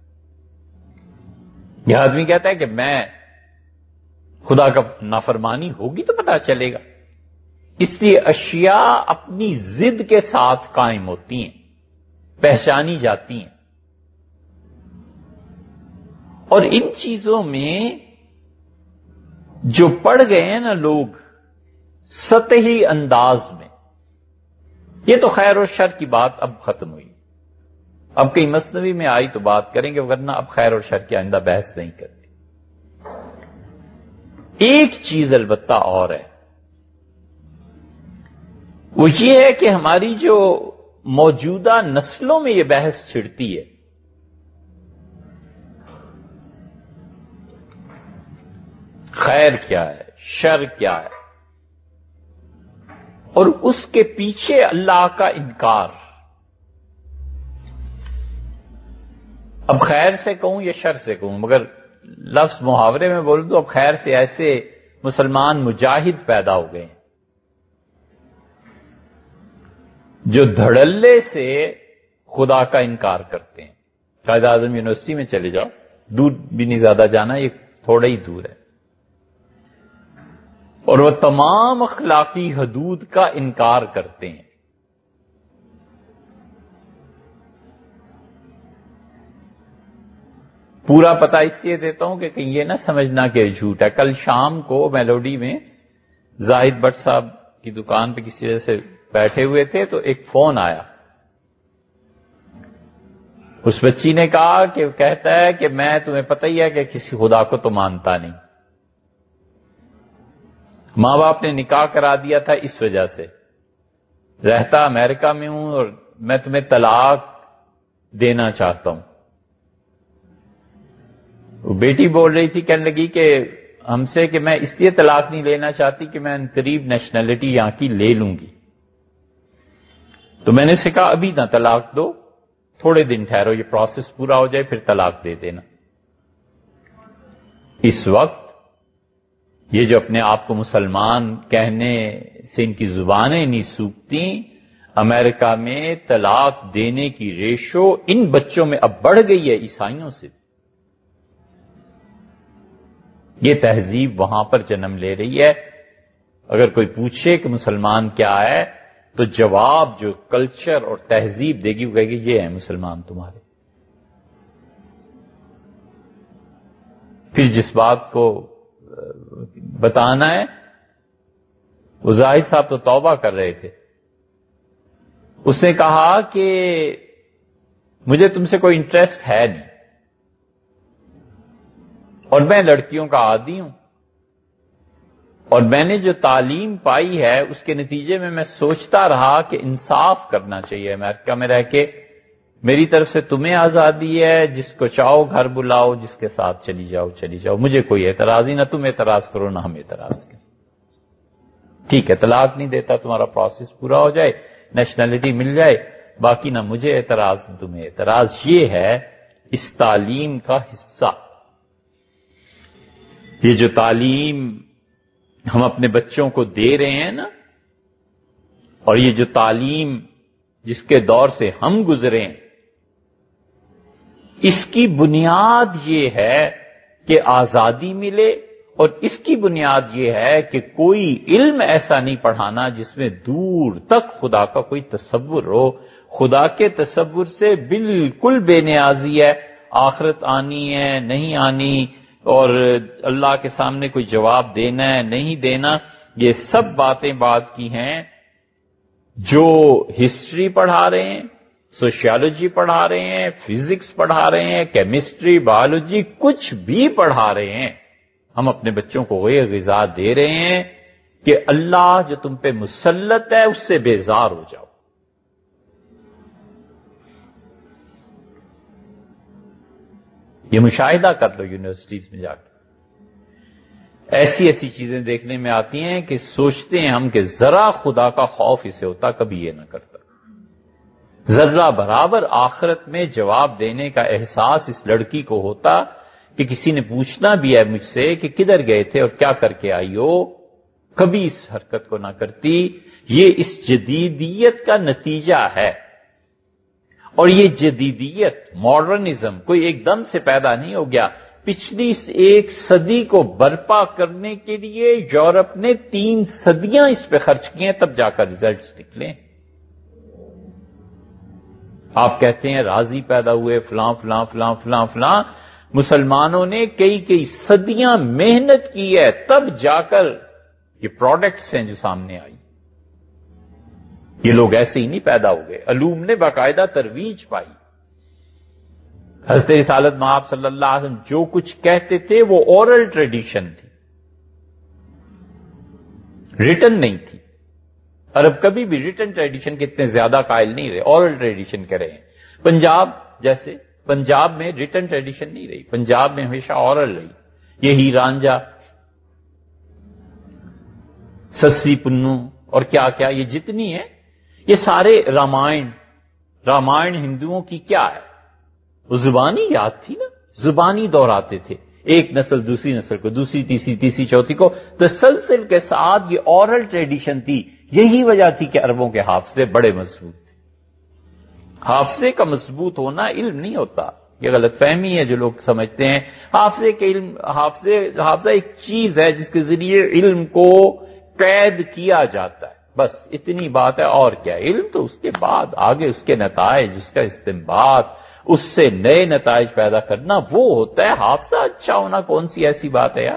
یہ آدمی کہتا ہے کہ میں خدا کا نافرمانی ہوگی تو پتہ چلے گا. اس لیے اشیاء اپنی ضد کے ساتھ قائم ہوتی ہیں، پہچانی جاتی ہیں. اور ان چیزوں میں جو پڑ گئے ہیں نا لوگ سطحی انداز میں، یہ تو خیر اور شر کی بات اب ختم ہوئی، اب کہیں مثنوی میں آئی تو بات کریں گے، ورنہ اب خیر اور شر کی آئندہ بحث نہیں کرتے۔ ایک چیز البتہ اور ہے، وہ یہ ہے کہ ہماری جو موجودہ نسلوں میں یہ بحث چھڑتی ہے، خیر کیا ہے، شر کیا ہے، اور اس کے پیچھے اللہ کا انکار۔ اب خیر سے کہوں یا شر سے کہوں، مگر لفظ محاورے میں بول دو، اب خیر سے ایسے مسلمان مجاہد پیدا ہو گئے ہیں جو دھڑلے سے خدا کا انکار کرتے ہیں۔ قائد اعظم یونیورسٹی میں چلے جاؤ، دور بھی نہیں زیادہ جانا، یہ تھوڑا ہی دور ہے، اور وہ تمام اخلاقی حدود کا انکار کرتے ہیں۔ پورا پتہ اس لیے دیتا ہوں کہ کہیں یہ نہ سمجھنا کہ جھوٹ ہے۔ کل شام کو میلوڈی میں زاہد بٹ صاحب کی دکان پہ کسی وجہ سے بیٹھے ہوئے تھے تو ایک فون آیا، اس بچی نے کہا کہ کہتا ہے کہ میں تمہیں پتہ ہی ہے کہ کسی خدا کو تو مانتا نہیں، ماں باپ نے نکاح کرا دیا تھا اس وجہ سے، رہتا امریکہ میں ہوں اور میں تمہیں طلاق دینا چاہتا ہوں۔ وہ بیٹی بول رہی تھی، کہنے لگی کہ ہم سے کہ میں اس لیے طلاق نہیں لینا چاہتی کہ میں قریب نیشنلٹی یہاں کی لے لوں گی۔ تو میں نے اسے کہا ابھی نہ طلاق دو، تھوڑے دن ٹھہرو، یہ پروسیس پورا ہو جائے پھر طلاق دے دینا۔ اس وقت یہ جو اپنے آپ کو مسلمان کہنے سے ان کی زبانیں نہیں سوکھتی، امریکہ میں طلاق دینے کی ریشو ان بچوں میں اب بڑھ گئی ہے عیسائیوں سے۔ یہ تہذیب وہاں پر جنم لے رہی ہے۔ اگر کوئی پوچھے کہ مسلمان کیا ہے تو جواب جو کلچر اور تہذیب دے گی وہ کہے گی یہ ہے مسلمان تمہارے۔ پھر جس بات کو بتانا ہے، وہ زاہد صاحب تو توبہ کر رہے تھے، اس نے کہا کہ مجھے تم سے کوئی انٹرسٹ ہے نہیں اور میں لڑکیوں کا عادی ہوں، اور میں نے جو تعلیم پائی ہے اس کے نتیجے میں میں سوچتا رہا کہ انصاف کرنا چاہیے امریکہ میں رہ کے، میری طرف سے تمہیں آزادی ہے، جس کو چاہو گھر بلاؤ، جس کے ساتھ چلی جاؤ چلی جاؤ، مجھے کوئی اعتراض ہی، نہ تم اعتراض کرو نہ ہم اعتراض کریں، ٹھیک ہے طلاق نہیں دیتا، تمہارا پروسیس پورا ہو جائے، نیشنلٹی مل جائے، باقی نہ مجھے اعتراض نہ تمہیں اعتراض۔ یہ ہے اس تعلیم کا حصہ۔ یہ جو تعلیم ہم اپنے بچوں کو دے رہے ہیں نا، اور یہ جو تعلیم جس کے دور سے ہم گزرے ہیں، اس کی بنیاد یہ ہے کہ آزادی ملے، اور اس کی بنیاد یہ ہے کہ کوئی علم ایسا نہیں پڑھانا جس میں دور تک خدا کا کوئی تصور ہو۔ خدا کے تصور سے بالکل بے نیازی ہے، آخرت آنی ہے نہیں آنی، اور اللہ کے سامنے کوئی جواب دینا ہے نہیں دینا، یہ سب باتیں بات کی ہیں جو ہسٹری پڑھا رہے ہیں، سوشیالوجی پڑھا رہے ہیں، فزکس پڑھا رہے ہیں، کیمسٹری، بایولوجی، کچھ بھی پڑھا رہے ہیں، ہم اپنے بچوں کو وہی غذا دے رہے ہیں کہ اللہ جو تم پہ مسلط ہے اس سے بیزار ہو جاؤ۔ یہ مشاہدہ کر لو یونیورسٹیز میں جا کے، ایسی ایسی چیزیں دیکھنے میں آتی ہیں کہ سوچتے ہیں ہم کہ ذرا خدا کا خوف اسے ہوتا کبھی یہ نہ کرتا، ذرہ برابر آخرت میں جواب دینے کا احساس اس لڑکی کو ہوتا کہ کسی نے پوچھنا بھی ہے مجھ سے کہ کدھر گئے تھے اور کیا کر کے آئی ہو، کبھی اس حرکت کو نہ کرتی۔ یہ اس جدیدیت کا نتیجہ ہے، اور یہ جدیدیت ماڈرنزم کوئی ایک دم سے پیدا نہیں ہو گیا، پچھلی ایک صدی کو برپا کرنے کے لیے یورپ نے تین صدیاں اس پہ خرچ کی ہیں، تب جا کر ریزلٹس نکلے۔ آپ کہتے ہیں راضی پیدا ہوئے فلاں فلاں فلاں فلاں فلاں، مسلمانوں نے کئی کئی صدیاں محنت کی ہے، تب جا کر یہ پروڈکٹس ہیں جو سامنے آئی۔ یہ لوگ ایسے ہی نہیں پیدا ہو گئے، علوم نے باقاعدہ ترویج پائی۔ حضرت رسالت مآب صلی اللہ علیہ وسلم جو کچھ کہتے تھے وہ اورل ٹریڈیشن تھی، ریٹن نہیں تھی۔ عرب کبھی بھی ریٹن ٹریڈیشن کے اتنے زیادہ قائل نہیں رہے، اورل ٹریڈیشن کے رہے ہیں۔ پنجاب جیسے، پنجاب میں ریٹن ٹریڈیشن نہیں رہی، پنجاب میں ہمیشہ اورل رہی۔ یہی رانجھا، سسی پنو اور کیا کیا یہ جتنی ہے، یہ سارے رامائن، رامائن ہندوؤں کی کیا ہے؟ وہ زبانی یاد تھی نا، زبانی دہراتے تھے، ایک نسل دوسری نسل کو، دوسری تیسری تیسری چوتھی کو، تسلسل کے ساتھ یہ اورل ٹریڈیشن تھی۔ یہی وجہ تھی کہ عربوں کے حافظے بڑے مضبوط تھے۔ حافظے کا مضبوط ہونا علم نہیں ہوتا، یہ غلط فہمی ہے جو لوگ سمجھتے ہیں حافظے کے علم، حافظے حافظہ ایک چیز ہے جس کے ذریعے علم کو قید کیا جاتا ہے، بس اتنی بات ہے۔ اور کیا علم تو اس کے بعد آگے اس کے نتائج، اس کا استنباط، اس سے نئے نتائج پیدا کرنا، وہ ہوتا ہے حافظہ اچھا ہونا۔ کون سی ایسی بات ہے یار؟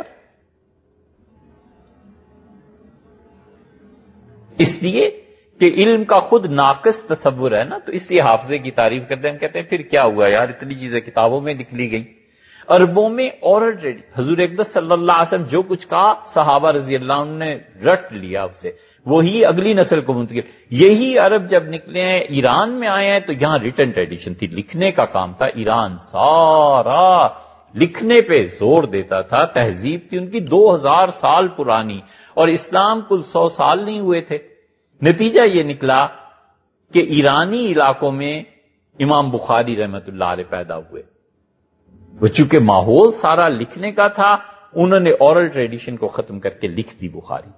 اس لیے کہ علم کا خود ناقص تصور ہے نا، تو اس لیے حافظے کی تعریف کرتے ہیں، ہم کہتے ہیں پھر کیا ہوا یار، اتنی چیزیں کتابوں میں نکلی گئی۔ عربوں میں اورل ٹریڈیشن، حضور اقدس صلی اللہ علیہ وسلم جو کچھ کہا صحابہ رضی اللہ عنہ نے رٹ لیا اسے، وہی اگلی نسل کو منتقل۔ یہی عرب جب نکلے ہیں ایران میں آئے ہیں تو یہاں ریٹن ٹریڈیشن تھی، لکھنے کا کام تھا۔ ایران سارا لکھنے پہ زور دیتا تھا، تہذیب تھی ان کی دو ہزار سال پرانی، اور اسلام کل سو سال نہیں ہوئے تھے۔ نتیجہ یہ نکلا کہ ایرانی علاقوں میں امام بخاری رحمت اللہ علیہ پیدا ہوئے۔ وہ چونکہ ماحول سارا لکھنے کا تھا، انہوں نے اورل ٹریڈیشن کو ختم کر کے لکھ دی بخاری۔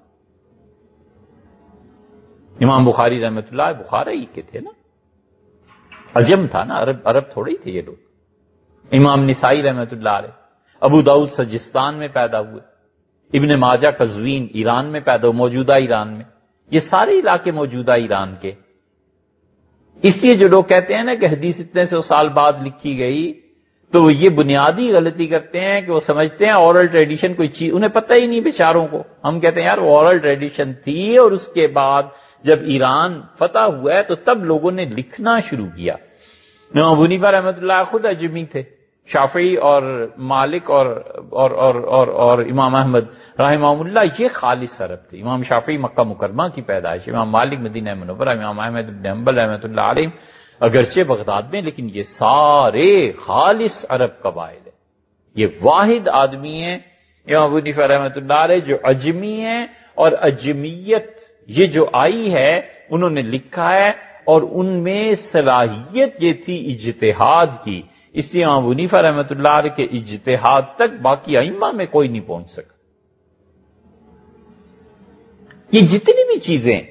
امام بخاری رحمت اللہ بخارا ہی کے تھے نا، عجم تھا نا، عرب عرب تھوڑے ہی تھے یہ لوگ۔ امام نسائی رحمت اللہ علیہ ابو داؤد سجستان میں پیدا ہوئے، ابن ماجہ قزوین ایران میں پیدا ہوئے، موجودہ ایران میں۔ یہ سارے علاقے موجودہ ایران کے۔ اس لیے جو لوگ کہتے ہیں نا کہ حدیث اتنے سو سال بعد لکھی گئی، تو وہ یہ بنیادی غلطی کرتے ہیں کہ وہ سمجھتے ہیں اورل ٹریڈیشن کوئی چیز، انہیں پتہ ہی نہیں بیچاروں کو۔ ہم کہتے ہیں یار وہ اورل ٹریڈیشن تھی، اور اس کے بعد جب ایران فتح ہوا ہے تو تب لوگوں نے لکھنا شروع کیا۔ امام ابو حنیفہ رحمۃ اللہ خود اجمی تھے، شافعی اور مالک اور اور اور اور, اور امام احمد رحمہ اللہ یہ خالص عرب تھے۔ امام شافعی مکہ مکرمہ کی پیدائش، امام مالک مدینہ منورہ، امام احمد بن حنبل رحمۃ اللہ علیہ اگرچہ بغداد میں، لیکن یہ سارے خالص عرب قبائل ہیں۔ یہ واحد آدمی ہیں امام ابو حنیفہ رحمۃ اللہ علیہ جو اجمی ہیں، اور اجمیت یہ جو آئی ہے انہوں نے لکھا ہے، اور ان میں صلاحیت یہ تھی اجتہاد کی، اس لیے امام ابو حنیفہ رحمۃ اللہ علیہ کے اجتہاد تک باقی ائمہ میں کوئی نہیں پہنچ سکا۔ یہ جتنی بھی چیزیں،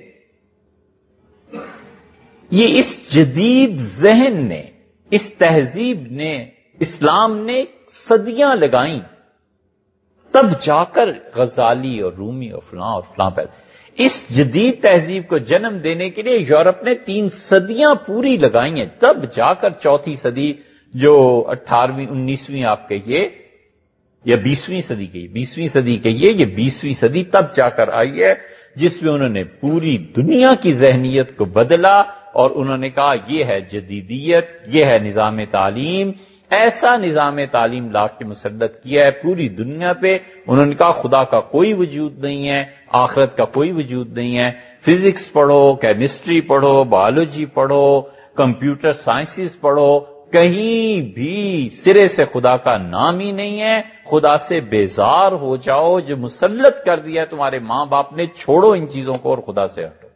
یہ اس جدید ذہن نے، اس تہذیب نے، اسلام نے صدیاں لگائیں، تب جا کر غزالی اور رومی اور فلاں اور فلاں پیدا۔ اس جدید تہذیب کو جنم دینے کے لیے یورپ نے تین صدیاں پوری لگائی ہیں، تب جا کر چوتھی صدی جو اٹھارہویں انیسویں آپ کہیے یا بیسویں صدی کہیے، بیسویں صدی کہیے، یہ بیسویں صدی تب جا کر آئی ہے جس میں انہوں نے پوری دنیا کی ذہنیت کو بدلا، اور انہوں نے کہا یہ ہے جدیدیت، یہ ہے نظام تعلیم، ایسا نظام تعلیم لا کے مسلط کیا ہے پوری دنیا پہ۔ انہوں نے کہا خدا کا کوئی وجود نہیں ہے، آخرت کا کوئی وجود نہیں ہے، فزکس پڑھو، کیمسٹری پڑھو، بایولوجی پڑھو، کمپیوٹر سائنسز پڑھو، کہیں بھی سرے سے خدا کا نام ہی نہیں ہے۔ خدا سے بیزار ہو جاؤ، جو مسلط کر دیا ہے تمہارے ماں باپ نے، چھوڑو ان چیزوں کو اور خدا سے ہٹو۔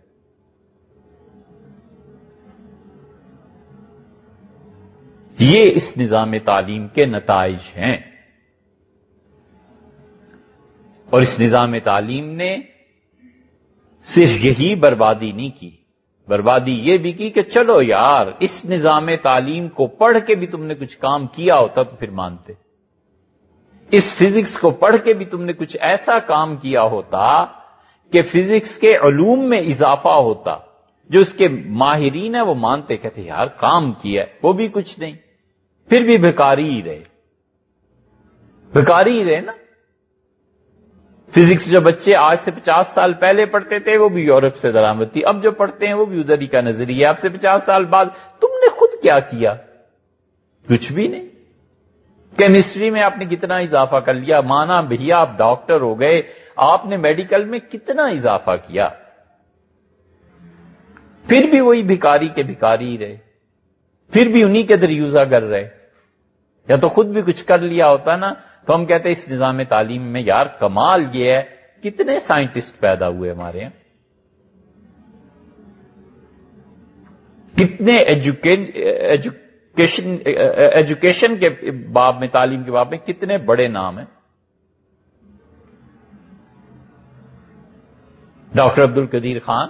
یہ اس نظام تعلیم کے نتائج ہیں، اور اس نظام تعلیم نے صرف یہی بربادی نہیں کی، بربادی یہ بھی کی کہ چلو یار اس نظام تعلیم کو پڑھ کے بھی تم نے کچھ کام کیا ہوتا تو پھر مانتے، اس فزکس کو پڑھ کے بھی تم نے کچھ ایسا کام کیا ہوتا کہ فزکس کے علوم میں اضافہ ہوتا، جو اس کے ماہرین ہیں وہ مانتے، کہتے یار کام کیا ہے، وہ بھی کچھ نہیں، پھر بھی بیکاری ہی رہے، بیکاری ہی رہے نا۔ فزکس جو بچے آج سے پچاس سال پہلے پڑھتے تھے وہ بھی یورپ سے درآمد تھی، اب جو پڑھتے ہیں وہ بھی ادھر ہی کا نظریہ. اب سے پچاس سال بعد تم نے خود کیا کیا؟ کچھ بھی نہیں. کیمسٹری میں آپ نے کتنا اضافہ کر لیا، مانا بھیا آپ ڈاکٹر ہو گئے، آپ نے میڈیکل میں کتنا اضافہ کیا، پھر بھی وہی بھکاری کے بھکاری ہی رہے، پھر بھی انہی کے دریوزہ گر رہے. یا تو خود بھی کچھ کر لیا ہوتا نا تو ہم کہتے ہیں اس نظام تعلیم میں یار کمال یہ ہے، کتنے سائنٹسٹ پیدا ہوئے ہمارے یہاں، کتنے ایجوکیشن ایجوکیشن کے باب میں، تعلیم کے باب میں کتنے بڑے نام ہیں. ڈاکٹر عبد القدیر خان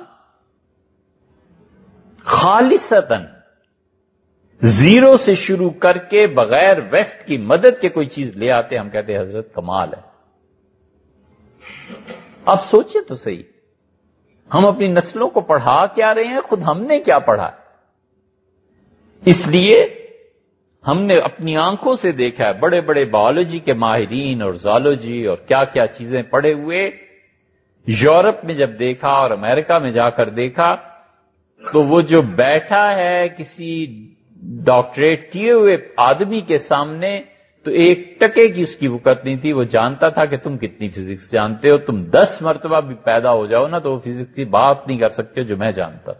خالصتاً زیرو سے شروع کر کے بغیر ویسٹ کی مدد کے کوئی چیز لے آتے، ہم کہتے ہیں حضرت کمال ہے. آپ سوچیں تو صحیح، ہم اپنی نسلوں کو پڑھا کیا رہے ہیں، خود ہم نے کیا پڑھا. اس لیے ہم نے اپنی آنکھوں سے دیکھا ہے بڑے بڑے بایولوجی کے ماہرین اور زالوجی اور کیا کیا چیزیں پڑھے ہوئے، یورپ میں جب دیکھا اور امریکہ میں جا کر دیکھا تو وہ جو بیٹھا ہے کسی ڈاکٹریٹ کیے ہوئے آدمی کے سامنے تو ایک ٹکے کی اس کی وقت نہیں تھی. وہ جانتا تھا کہ تم کتنی فزکس جانتے ہو، تم دس مرتبہ بھی پیدا ہو جاؤ نا تو وہ فزکس کی بات نہیں کر سکتے جو میں جانتا.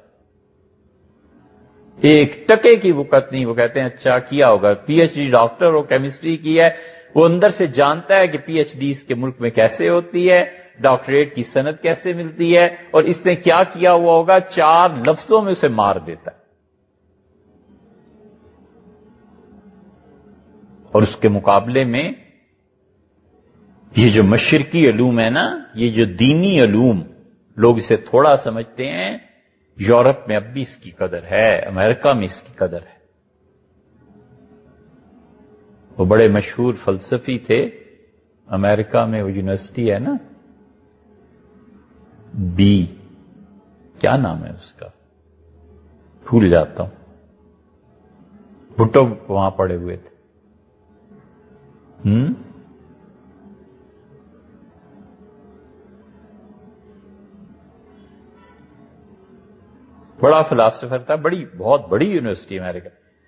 ایک ٹکے کی وقت نہیں. وہ کہتے ہیں اچھا کیا ہوگا، پی ایچ ڈی ڈاکٹر ہو، کیمسٹری کی ہے، وہ اندر سے جانتا ہے کہ پی ایچ ڈی اس کے ملک میں کیسے ہوتی ہے، ڈاکٹریٹ کی سند کیسے ملتی ہے، اور اس نے کیا کیا ہوا ہوگا، چار لفظوں میں اسے مار دیتا ہے. اور اس کے مقابلے میں یہ جو مشرقی علوم ہے نا، یہ جو دینی علوم لوگ اسے تھوڑا سمجھتے ہیں، یورپ میں اب بھی اس کی قدر ہے، امریکہ میں اس کی قدر ہے. وہ بڑے مشہور فلسفی تھے امریکہ میں، وہ یونیورسٹی ہے نا، بی کیا نام ہے اس کا، بھول جاتا ہوں، بھٹو وہاں پڑے ہوئے تھے. ہم بڑا فلاسفر تھا، بڑی بہت بڑی یونیورسٹی امریکہ.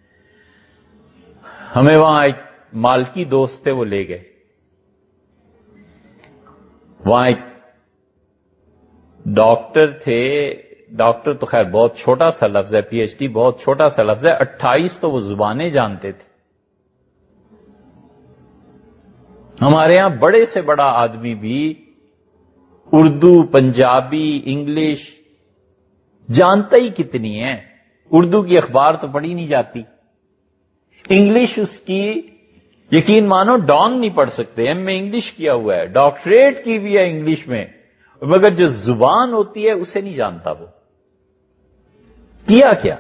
ہمیں وہاں ایک مالکی دوست تھے، وہ لے گئے. وہاں ایک ڈاکٹر تھے، ڈاکٹر تو خیر بہت چھوٹا سا لفظ ہے، پی ایچ ڈی بہت چھوٹا سا لفظ ہے، اٹھائیس تو وہ زبانیں جانتے تھے. ہمارے ہاں بڑے سے بڑا آدمی بھی اردو، پنجابی، انگلش جانتا ہی کتنی ہے. اردو کی اخبار تو پڑھی نہیں جاتی، انگلش اس کی یقین مانو ڈان نہیں پڑھ سکتے. ایم میں انگلش کیا ہوا ہے، ڈاکٹریٹ کی بھی ہے انگلش میں، مگر جو زبان ہوتی ہے اسے نہیں جانتا. وہ کیا کیا.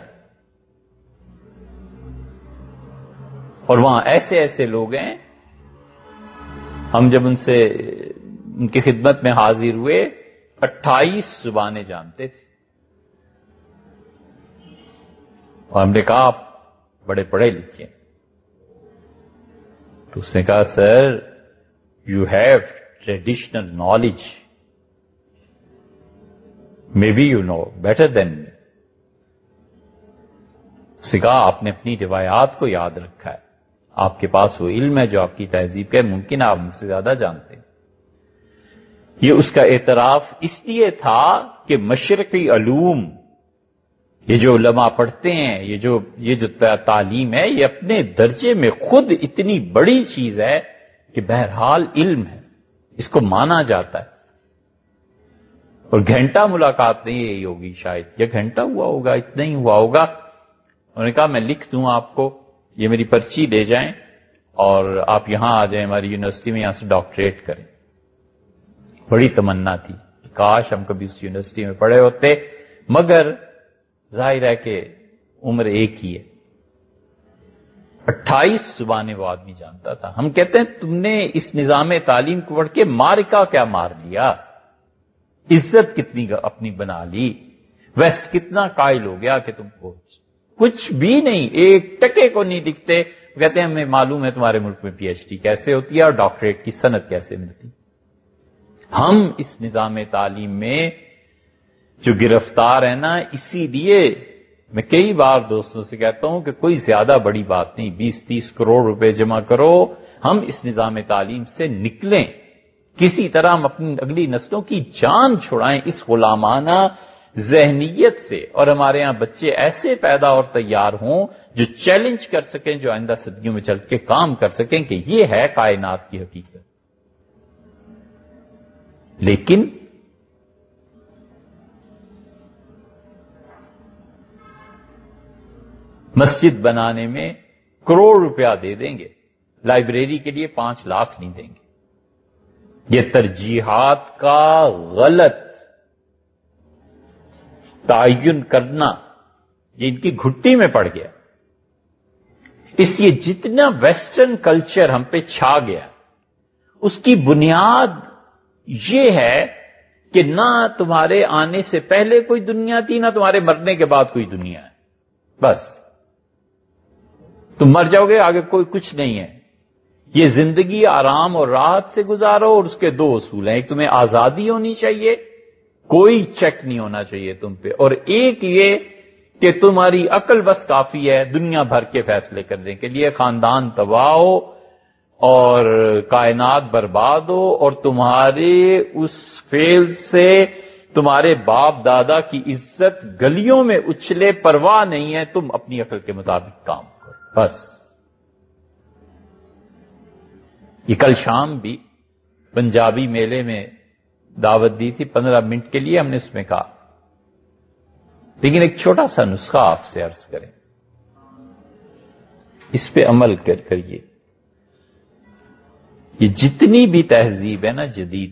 اور وہاں ایسے ایسے لوگ ہیں، ہم جب ان سے ان کی خدمت میں حاضر ہوئے اٹھائیس زبانیں جانتے تھے. اور ہم نے کہا آپ بڑے پڑھے لکھے. تو اس نے کہا sir you have traditional knowledge, may be you know better than me. اس نے کہا آپ نے اپنی روایات کو یاد رکھا ہے، آپ کے پاس وہ علم ہے جو آپ کی تہذیب کا ہے، ممکن آپ مجھ سے زیادہ جانتے ہیں. یہ اس کا اعتراف اس لیے تھا کہ مشرقی علوم، یہ جو علماء پڑھتے ہیں، یہ جو یہ جو تعلیم ہے، یہ اپنے درجے میں خود اتنی بڑی چیز ہے کہ بہرحال علم ہے، اس کو مانا جاتا ہے. اور گھنٹہ ملاقات نہیں یہی ہوگی، شاید یہ گھنٹہ ہوا ہوگا، اتنا ہی ہوا ہوگا. انہوں نے کہا میں لکھ دوں آپ کو، یہ میری پرچی لے جائیں اور آپ یہاں آ جائیں ہماری یونیورسٹی میں، یہاں سے ڈاکٹریٹ کریں. بڑی تمنا تھی کہ کاش ہم کبھی اس یونیورسٹی میں پڑھے ہوتے، مگر ظاہر ہے کہ عمر ایک ہی ہے. اٹھائیس زبانیں وہ آدمی جانتا تھا. ہم کہتے ہیں تم نے اس نظام تعلیم کو پڑھ کے مارکا کیا مار لیا، عزت کتنی اپنی بنا لی، ویسٹ کتنا قائل ہو گیا کہ تم کو کچھ بھی نہیں، ایک ٹکے کو نہیں دکھتے. کہتے ہیں ہمیں معلوم ہے تمہارے ملک میں پی ایچ ڈی کیسے ہوتی ہے اور ڈاکٹریٹ کی سند کیسے ملتی. ہم اس نظام تعلیم میں جو گرفتار ہیں نا، اسی لیے میں کئی بار دوستوں سے کہتا ہوں کہ کوئی زیادہ بڑی بات نہیں، بیس تیس کروڑ روپے جمع کرو، ہم اس نظام تعلیم سے نکلیں، کسی طرح ہم اپنی اگلی نسلوں کی جان چھڑائیں اس غلامانہ ذہنیت سے، اور ہمارے ہاں بچے ایسے پیدا اور تیار ہوں جو چیلنج کر سکیں، جو آئندہ صدیوں میں چل کے کام کر سکیں کہ یہ ہے کائنات کی حقیقت۔ لیکن مسجد بنانے میں کروڑ روپیہ دے دیں گے، لائبریری کے لیے پانچ لاکھ نہیں دیں گے۔ یہ ترجیحات کا غلط تعین کرنا یہ ان کی گھٹی میں پڑ گیا۔ اس لیے جتنا ویسٹرن کلچر ہم پہ چھا گیا، اس کی بنیاد یہ ہے کہ نہ تمہارے آنے سے پہلے کوئی دنیا تھی، نہ تمہارے مرنے کے بعد کوئی دنیا ہے، بس تم مر جاؤ گے، آگے کوئی کچھ نہیں ہے۔ یہ زندگی آرام اور راحت سے گزارو، اور اس کے دو اصول ہیں، ایک تمہیں آزادی ہونی چاہیے، کوئی چیک نہیں ہونا چاہیے تم پہ، اور ایک یہ کہ تمہاری عقل بس کافی ہے دنیا بھر کے فیصلے کرنے کے لیے، خاندان تباہ ہو اور کائنات برباد ہو، اور تمہارے اس فیل سے تمہارے باپ دادا کی عزت گلیوں میں اچھلے، پرواہ نہیں ہے، تم اپنی عقل کے مطابق کام کرو بس۔ یہ کل شام بھی پنجابی میلے میں دعوت دی تھی، پندرہ منٹ کے لیے ہم نے اس میں کہا، لیکن ایک چھوٹا سا نسخہ آپ سے عرض کریں، اس پہ عمل کر کریے۔ یہ جتنی بھی تہذیب ہے نا جدید،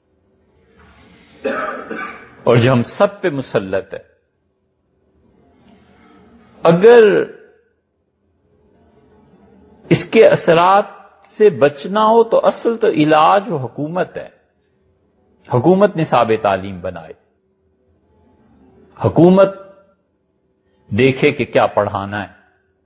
اور جو ہم سب پہ مسلط ہے، اگر اس کے اثرات سے بچنا ہو تو اصل تو علاج و حکومت ہے۔ حکومت نصاب تعلیم بنائے، حکومت دیکھے کہ کیا پڑھانا ہے،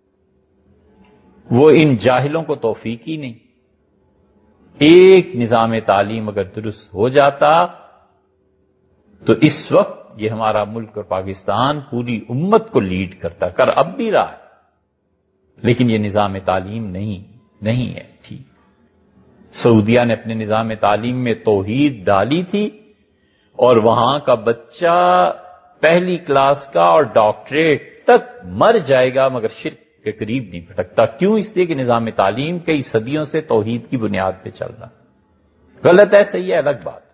وہ ان جاہلوں کو توفیق ہی نہیں۔ ایک نظام تعلیم اگر درست ہو جاتا تو اس وقت یہ ہمارا ملک اور پاکستان پوری امت کو لیڈ کرتا، کر اب بھی رہا ہے، لیکن یہ نظام تعلیم نہیں نہیں ہے ٹھیک۔ سعودیہ نے اپنے نظام تعلیم میں توحید ڈالی تھی، اور وہاں کا بچہ پہلی کلاس کا اور ڈاکٹریٹ تک مر جائے گا مگر شرک کے قریب نہیں پھٹکتا۔ کیوں؟ اس لیے کہ نظام تعلیم کئی صدیوں سے توحید کی بنیاد پہ چل رہا۔ غلط ہے صحیح ہے الگ بات،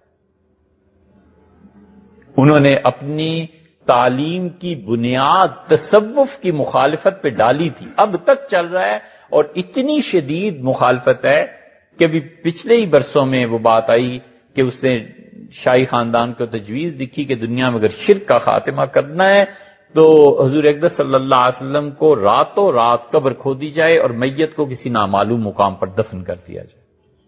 انہوں نے اپنی تعلیم کی بنیاد تصوف کی مخالفت پہ ڈالی تھی، اب تک چل رہا ہے، اور اتنی شدید مخالفت ہے کہ ابھی پچھلے ہی برسوں میں وہ بات آئی کہ اس نے شاہی خاندان کو تجویز دکھی کہ دنیا میں اگر شرک کا خاتمہ کرنا ہے تو حضور اقدس صلی اللہ علیہ وسلم کو راتوں رات قبر کھودی جائے اور میت کو کسی نامعلوم مقام پر دفن کر دیا جائے۔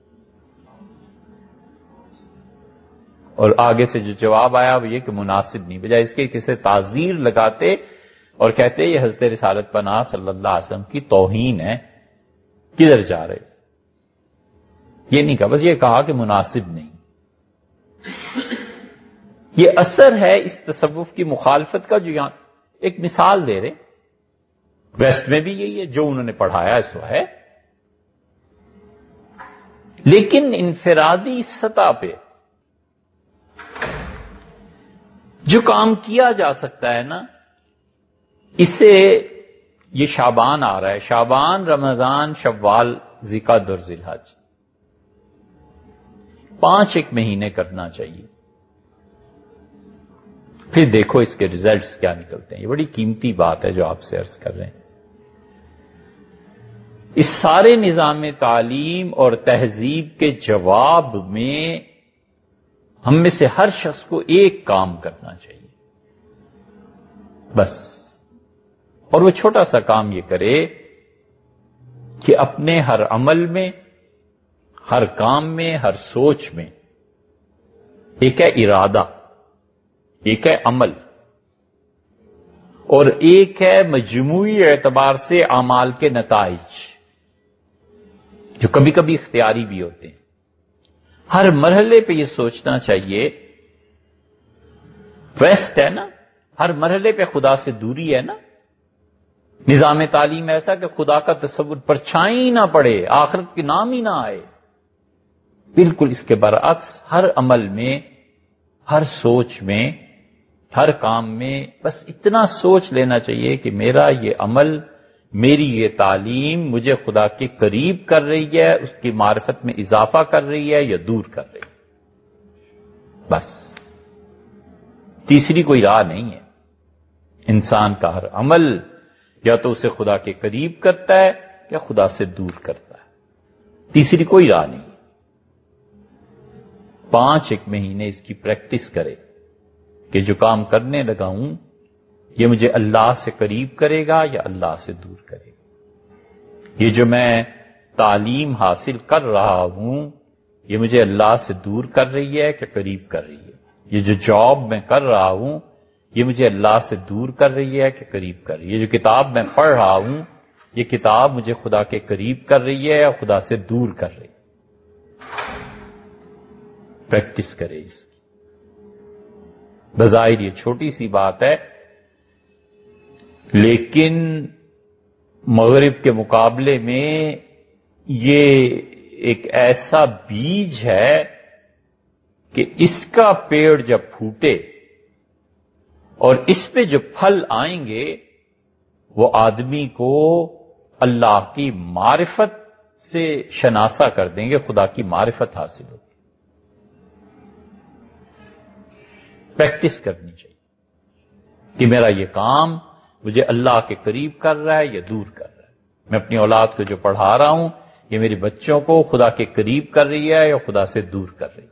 اور آگے سے جو جواب آیا وہ یہ کہ مناسب نہیں، بجائے اس کے کسی تعزیر لگاتے اور کہتے یہ حضرت رسالت پناہ صلی اللہ علیہ وسلم کی توہین ہے، کدھر جا رہے؟ یہ نہیں کہا، بس یہ کہا کہ مناسب نہیں۔ یہ اثر ہے اس تصوف کی مخالفت کا، جو یہاں ایک مثال دے رہے، ویسٹ میں بھی یہی ہے، جو انہوں نے پڑھایا سو ہے، لیکن انفرادی سطح پہ جو کام کیا جا سکتا ہے نا، اسے یہ شعبان آ رہا ہے، شعبان، رمضان، شوال، ذیقعدہ اور ذی الحج، پانچ ایک مہینے کرنا چاہیے، پھر دیکھو اس کے ریزلٹس کیا نکلتے ہیں۔ یہ بڑی قیمتی بات ہے جو آپ سے عرض کر رہے ہیں۔ اس سارے نظام تعلیم اور تہذیب کے جواب میں ہم میں سے ہر شخص کو ایک کام کرنا چاہیے بس، اور وہ چھوٹا سا کام یہ کرے کہ اپنے ہر عمل میں، ہر کام میں، ہر سوچ میں، ایک ہے ارادہ، ایک ہے عمل، اور ایک ہے مجموعی اعتبار سے اعمال کے نتائج، جو کبھی کبھی اختیاری بھی ہوتے ہیں۔ ہر مرحلے پہ یہ سوچنا چاہیے، ویسٹ ہے نا، ہر مرحلے پہ خدا سے دوری ہے نا، نظام تعلیم ایسا کہ خدا کا تصور پرچھائی نہ پڑے، آخرت کے نام ہی نہ آئے۔ بالکل اس کے برعکس ہر عمل میں، ہر سوچ میں، ہر کام میں بس اتنا سوچ لینا چاہیے کہ میرا یہ عمل، میری یہ تعلیم مجھے خدا کے قریب کر رہی ہے، اس کی معرفت میں اضافہ کر رہی ہے یا دور کر رہی ہے، بس۔ تیسری کوئی راہ نہیں ہے۔ انسان کا ہر عمل یا تو اسے خدا کے قریب کرتا ہے یا خدا سے دور کرتا ہے، تیسری کوئی راہ نہیں۔ پانچ ایک مہینے اس کی پریکٹس کرے کہ جو کام کرنے لگا ہوں یہ مجھے اللہ سے قریب کرے گا یا اللہ سے دور کرے گا۔ یہ جو میں تعلیم حاصل کر رہا ہوں یہ مجھے اللہ سے دور کر رہی ہے کہ قریب کر رہی ہے۔ یہ جو جاب میں کر رہا ہوں یہ مجھے اللہ سے دور کر رہی ہے کہ قریب کر رہی ہے۔ یہ جو کتاب میں پڑھ رہا ہوں یہ کتاب مجھے خدا کے قریب کر رہی ہے یا خدا سے دور کر رہی ہے۔ پریکٹس کرے اس کی۔ بظاہر یہ چھوٹی سی بات ہے لیکن مغرب کے مقابلے میں یہ ایک ایسا بیج ہے کہ اس کا پیڑ جب پھوٹے اور اس پہ جو پھل آئیں گے وہ آدمی کو اللہ کی معرفت سے شناسا کر دیں گے، خدا کی معرفت حاصل ہوگی۔ پریکٹس کرنی چاہیے کہ میرا یہ کام مجھے اللہ کے قریب کر رہا ہے یا دور کر رہا ہے۔ میں اپنی اولاد کو جو پڑھا رہا ہوں یہ میرے بچوں کو خدا کے قریب کر رہی ہے یا خدا سے دور کر رہی ہے۔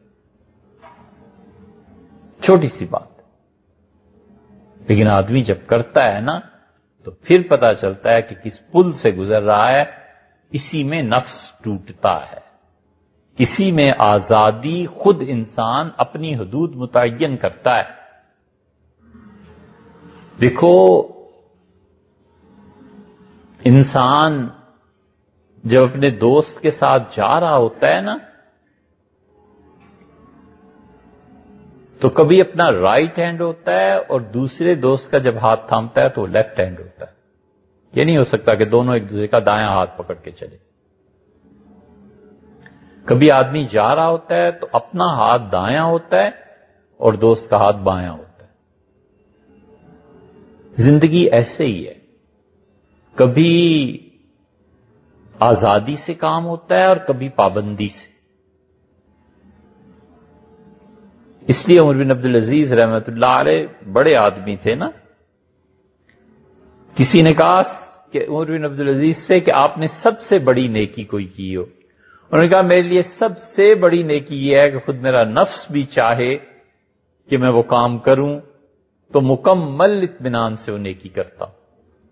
چھوٹی سی بات ہے لیکن آدمی جب کرتا ہے نا تو پھر پتا چلتا ہے کہ کس پل سے گزر رہا ہے۔ اسی میں نفس ٹوٹتا ہے، اسی میں آزادی، خود انسان اپنی حدود متعین کرتا ہے۔ دیکھو انسان جب اپنے دوست کے ساتھ جا رہا ہوتا ہے نا تو کبھی اپنا رائٹ ہینڈ ہوتا ہے اور دوسرے دوست کا جب ہاتھ تھامتا ہے تو وہ لیفٹ ہینڈ ہوتا ہے۔ یہ نہیں ہو سکتا کہ دونوں ایک دوسرے کا دایاں ہاتھ پکڑ کے چلے۔ کبھی آدمی جا رہا ہوتا ہے تو اپنا ہاتھ دایاں ہوتا ہے اور دوست کا ہاتھ بایاں ہوتا ہے۔ زندگی ایسے ہی ہے، کبھی آزادی سے کام ہوتا ہے اور کبھی پابندی سے۔ اس لیے عمر بن عبدالعزیز رحمۃ اللہ علیہ بڑے آدمی تھے نا۔ کسی نے کہا کہ عمر بن عبدالعزیز سے کہ آپ نے سب سے بڑی نیکی کوئی کی ہو؟ انہوں نے کہا میرے لیے سب سے بڑی نیکی یہ ہے کہ خود میرا نفس بھی چاہے کہ میں وہ کام کروں تو مکمل اطمینان سے وہ نیکی کرتا ہوں۔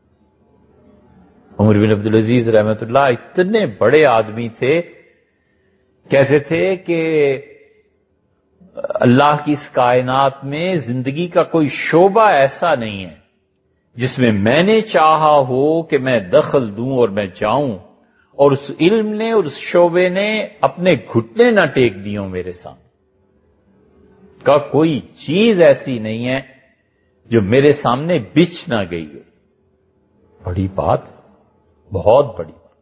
عمر بن عبدالعزیز رحمۃ اللہ اتنے بڑے آدمی تھے، کہتے تھے کہ اللہ کی اس کائنات میں زندگی کا کوئی شعبہ ایسا نہیں ہے جس میں میں نے چاہا ہو کہ میں دخل دوں اور میں جاؤں اور اس علم نے اور اس شعبے نے اپنے گھٹنے نہ ٹیک دیوں میرے سامنے۔ کا کوئی چیز ایسی نہیں ہے جو میرے سامنے بچھ نہ گئی ہو۔ بڑی بات، بہت بڑی بات۔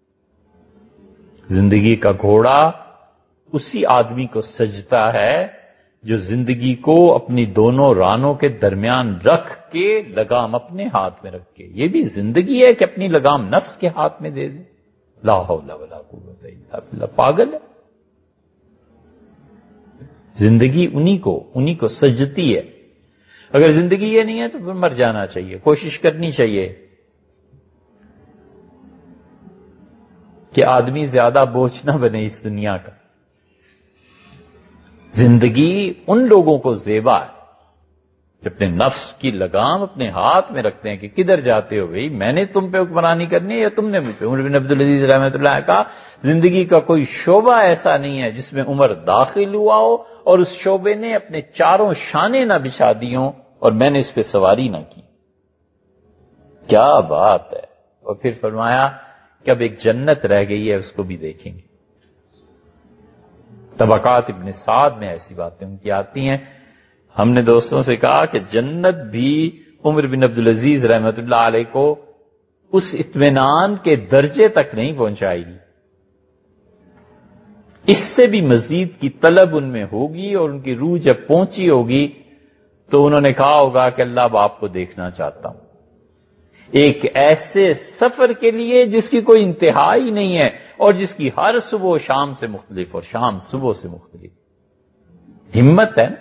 زندگی کا گھوڑا اسی آدمی کو سجتا ہے جو زندگی کو اپنی دونوں رانوں کے درمیان رکھ کے لگام اپنے ہاتھ میں رکھ کے۔ یہ بھی زندگی ہے کہ اپنی لگام نفس کے ہاتھ میں دے دے؟ لا حول ولا قوت الا باللہ، پاگل ہے۔ زندگی انہی کو انہی کو سجتی ہے۔ اگر زندگی یہ نہیں ہے تو پھر مر جانا چاہیے، کوشش کرنی چاہیے کہ آدمی زیادہ بوجھ نہ بنے اس دنیا کا۔ زندگی ان لوگوں کو زیبا ہے جو اپنے نفس کی لگام اپنے ہاتھ میں رکھتے ہیں کہ کدھر جاتے ہو بھئی، میں نے تم پہ حکمرانی کرنی ہے یا تم نے مجھ پہ۔ عمر بن عبدالعزیز رحمۃ اللہ نے کہا زندگی کا کوئی شعبہ ایسا نہیں ہے جس میں عمر داخل ہوا ہو اور اس شعبے نے اپنے چاروں شانے نہ بچھا دی ہوں اور میں نے اس پہ سواری نہ کی۔ کیا بات ہے۔ اور پھر فرمایا کہ اب ایک جنت رہ گئی ہے، اس کو بھی دیکھیں گے۔ طبقات ابن سعد میں ایسی باتیں ان کی آتی ہیں. ہم نے دوستوں سے کہا کہ جنت بھی عمر بن عبدالعزیز رحمت اللہ علیہ کو اس اطمینان کے درجے تک نہیں پہنچائے گی، اس سے بھی مزید کی طلب ان میں ہوگی، اور ان کی روح جب پہنچی ہوگی تو انہوں نے کہا ہوگا کہ اللہ اب آپ کو دیکھنا چاہتا ہوں، ایک ایسے سفر کے لیے جس کی کوئی انتہا ہی نہیں ہے، اور جس کی ہر صبح شام سے مختلف اور شام صبح سے مختلف. ہمت ہے نا.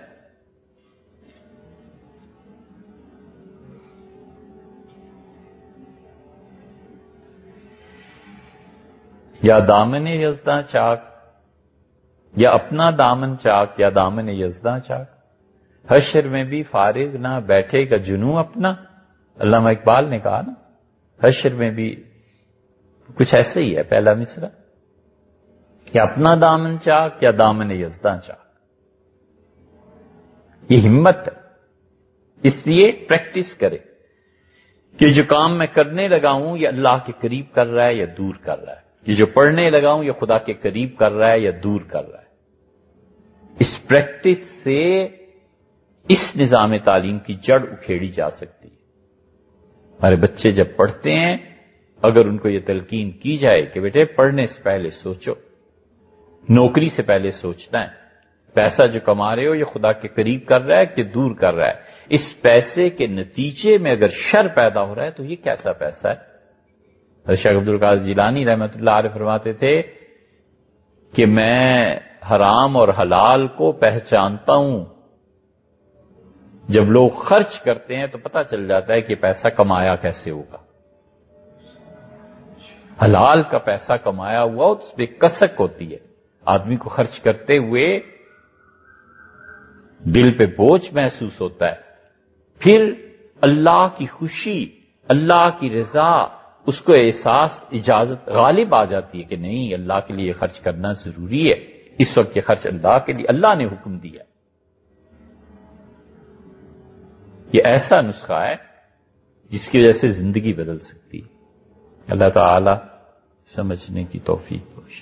یا دامن یزداں چاک، یا اپنا دامن چاک، یا دامن یزداں چاک. حشر میں بھی فارغ نہ بیٹھے گا جنوں اپنا. علامہ اقبال نے کہا نا حشر میں بھی کچھ ایسے ہی ہے پہلا مصرع، یا اپنا دامن چاک یا دامن یزداں چاک. یہ ہمت ہے. اس لیے پریکٹس کرے کہ جو کام میں کرنے لگا ہوں یہ اللہ کے قریب کر رہا ہے یا دور کر رہا ہے، یہ جو پڑھنے لگا ہوں یہ خدا کے قریب کر رہا ہے یا دور کر رہا ہے. اس پریکٹس سے اس نظام تعلیم کی جڑ اکھیڑی جا سکتی ہے. ہمارے بچے جب پڑھتے ہیں اگر ان کو یہ تلقین کی جائے کہ بیٹے پڑھنے سے پہلے سوچو، نوکری سے پہلے سوچنا ہے، پیسہ جو کما رہے ہو یہ خدا کے قریب کر رہا ہے کہ دور کر رہا ہے، اس پیسے کے نتیجے میں اگر شر پیدا ہو رہا ہے تو یہ کیسا پیسہ ہے. شیخ عبد القادر جیلانی رحمۃ اللہ علیہ فرماتے تھے کہ میں حرام اور حلال کو پہچانتا ہوں، جب لوگ خرچ کرتے ہیں تو پتہ چل جاتا ہے کہ پیسہ کمایا کیسے ہوگا. حلال کا پیسہ کمایا ہوا اس پہ کسک ہوتی ہے، آدمی کو خرچ کرتے ہوئے دل پہ بوجھ محسوس ہوتا ہے، پھر اللہ کی خوشی، اللہ کی رضا، اس کو احساس، اجازت غالب آ جاتی ہے کہ نہیں اللہ کے لیے خرچ کرنا ضروری ہے، اس وقت یہ خرچ اللہ کے لیے اللہ نے حکم دیا. یہ ایسا نسخہ ہے جس کی وجہ سے زندگی بدل سکتی ہے. اللہ تعالی سمجھنے کی توفیق بخشے.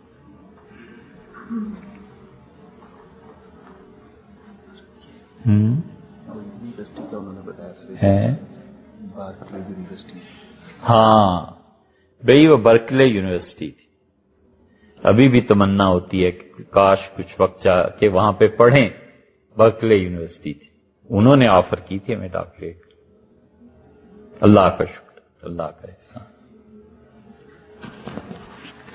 ہم یونیورسٹی کا انہوں نے بتایا ہے بارکلے یونیورسٹی. ہاں بھئی وہ برکلے یونیورسٹی تھی. ابھی بھی تمنا ہوتی ہے کہ کاش کچھ وقت جا کے وہاں پہ پڑھیں. برکلے یونیورسٹی تھی، انہوں نے آفر کی تھی ہمیں ڈاکٹریٹ. اللہ کا شکر، اللہ کا احسان.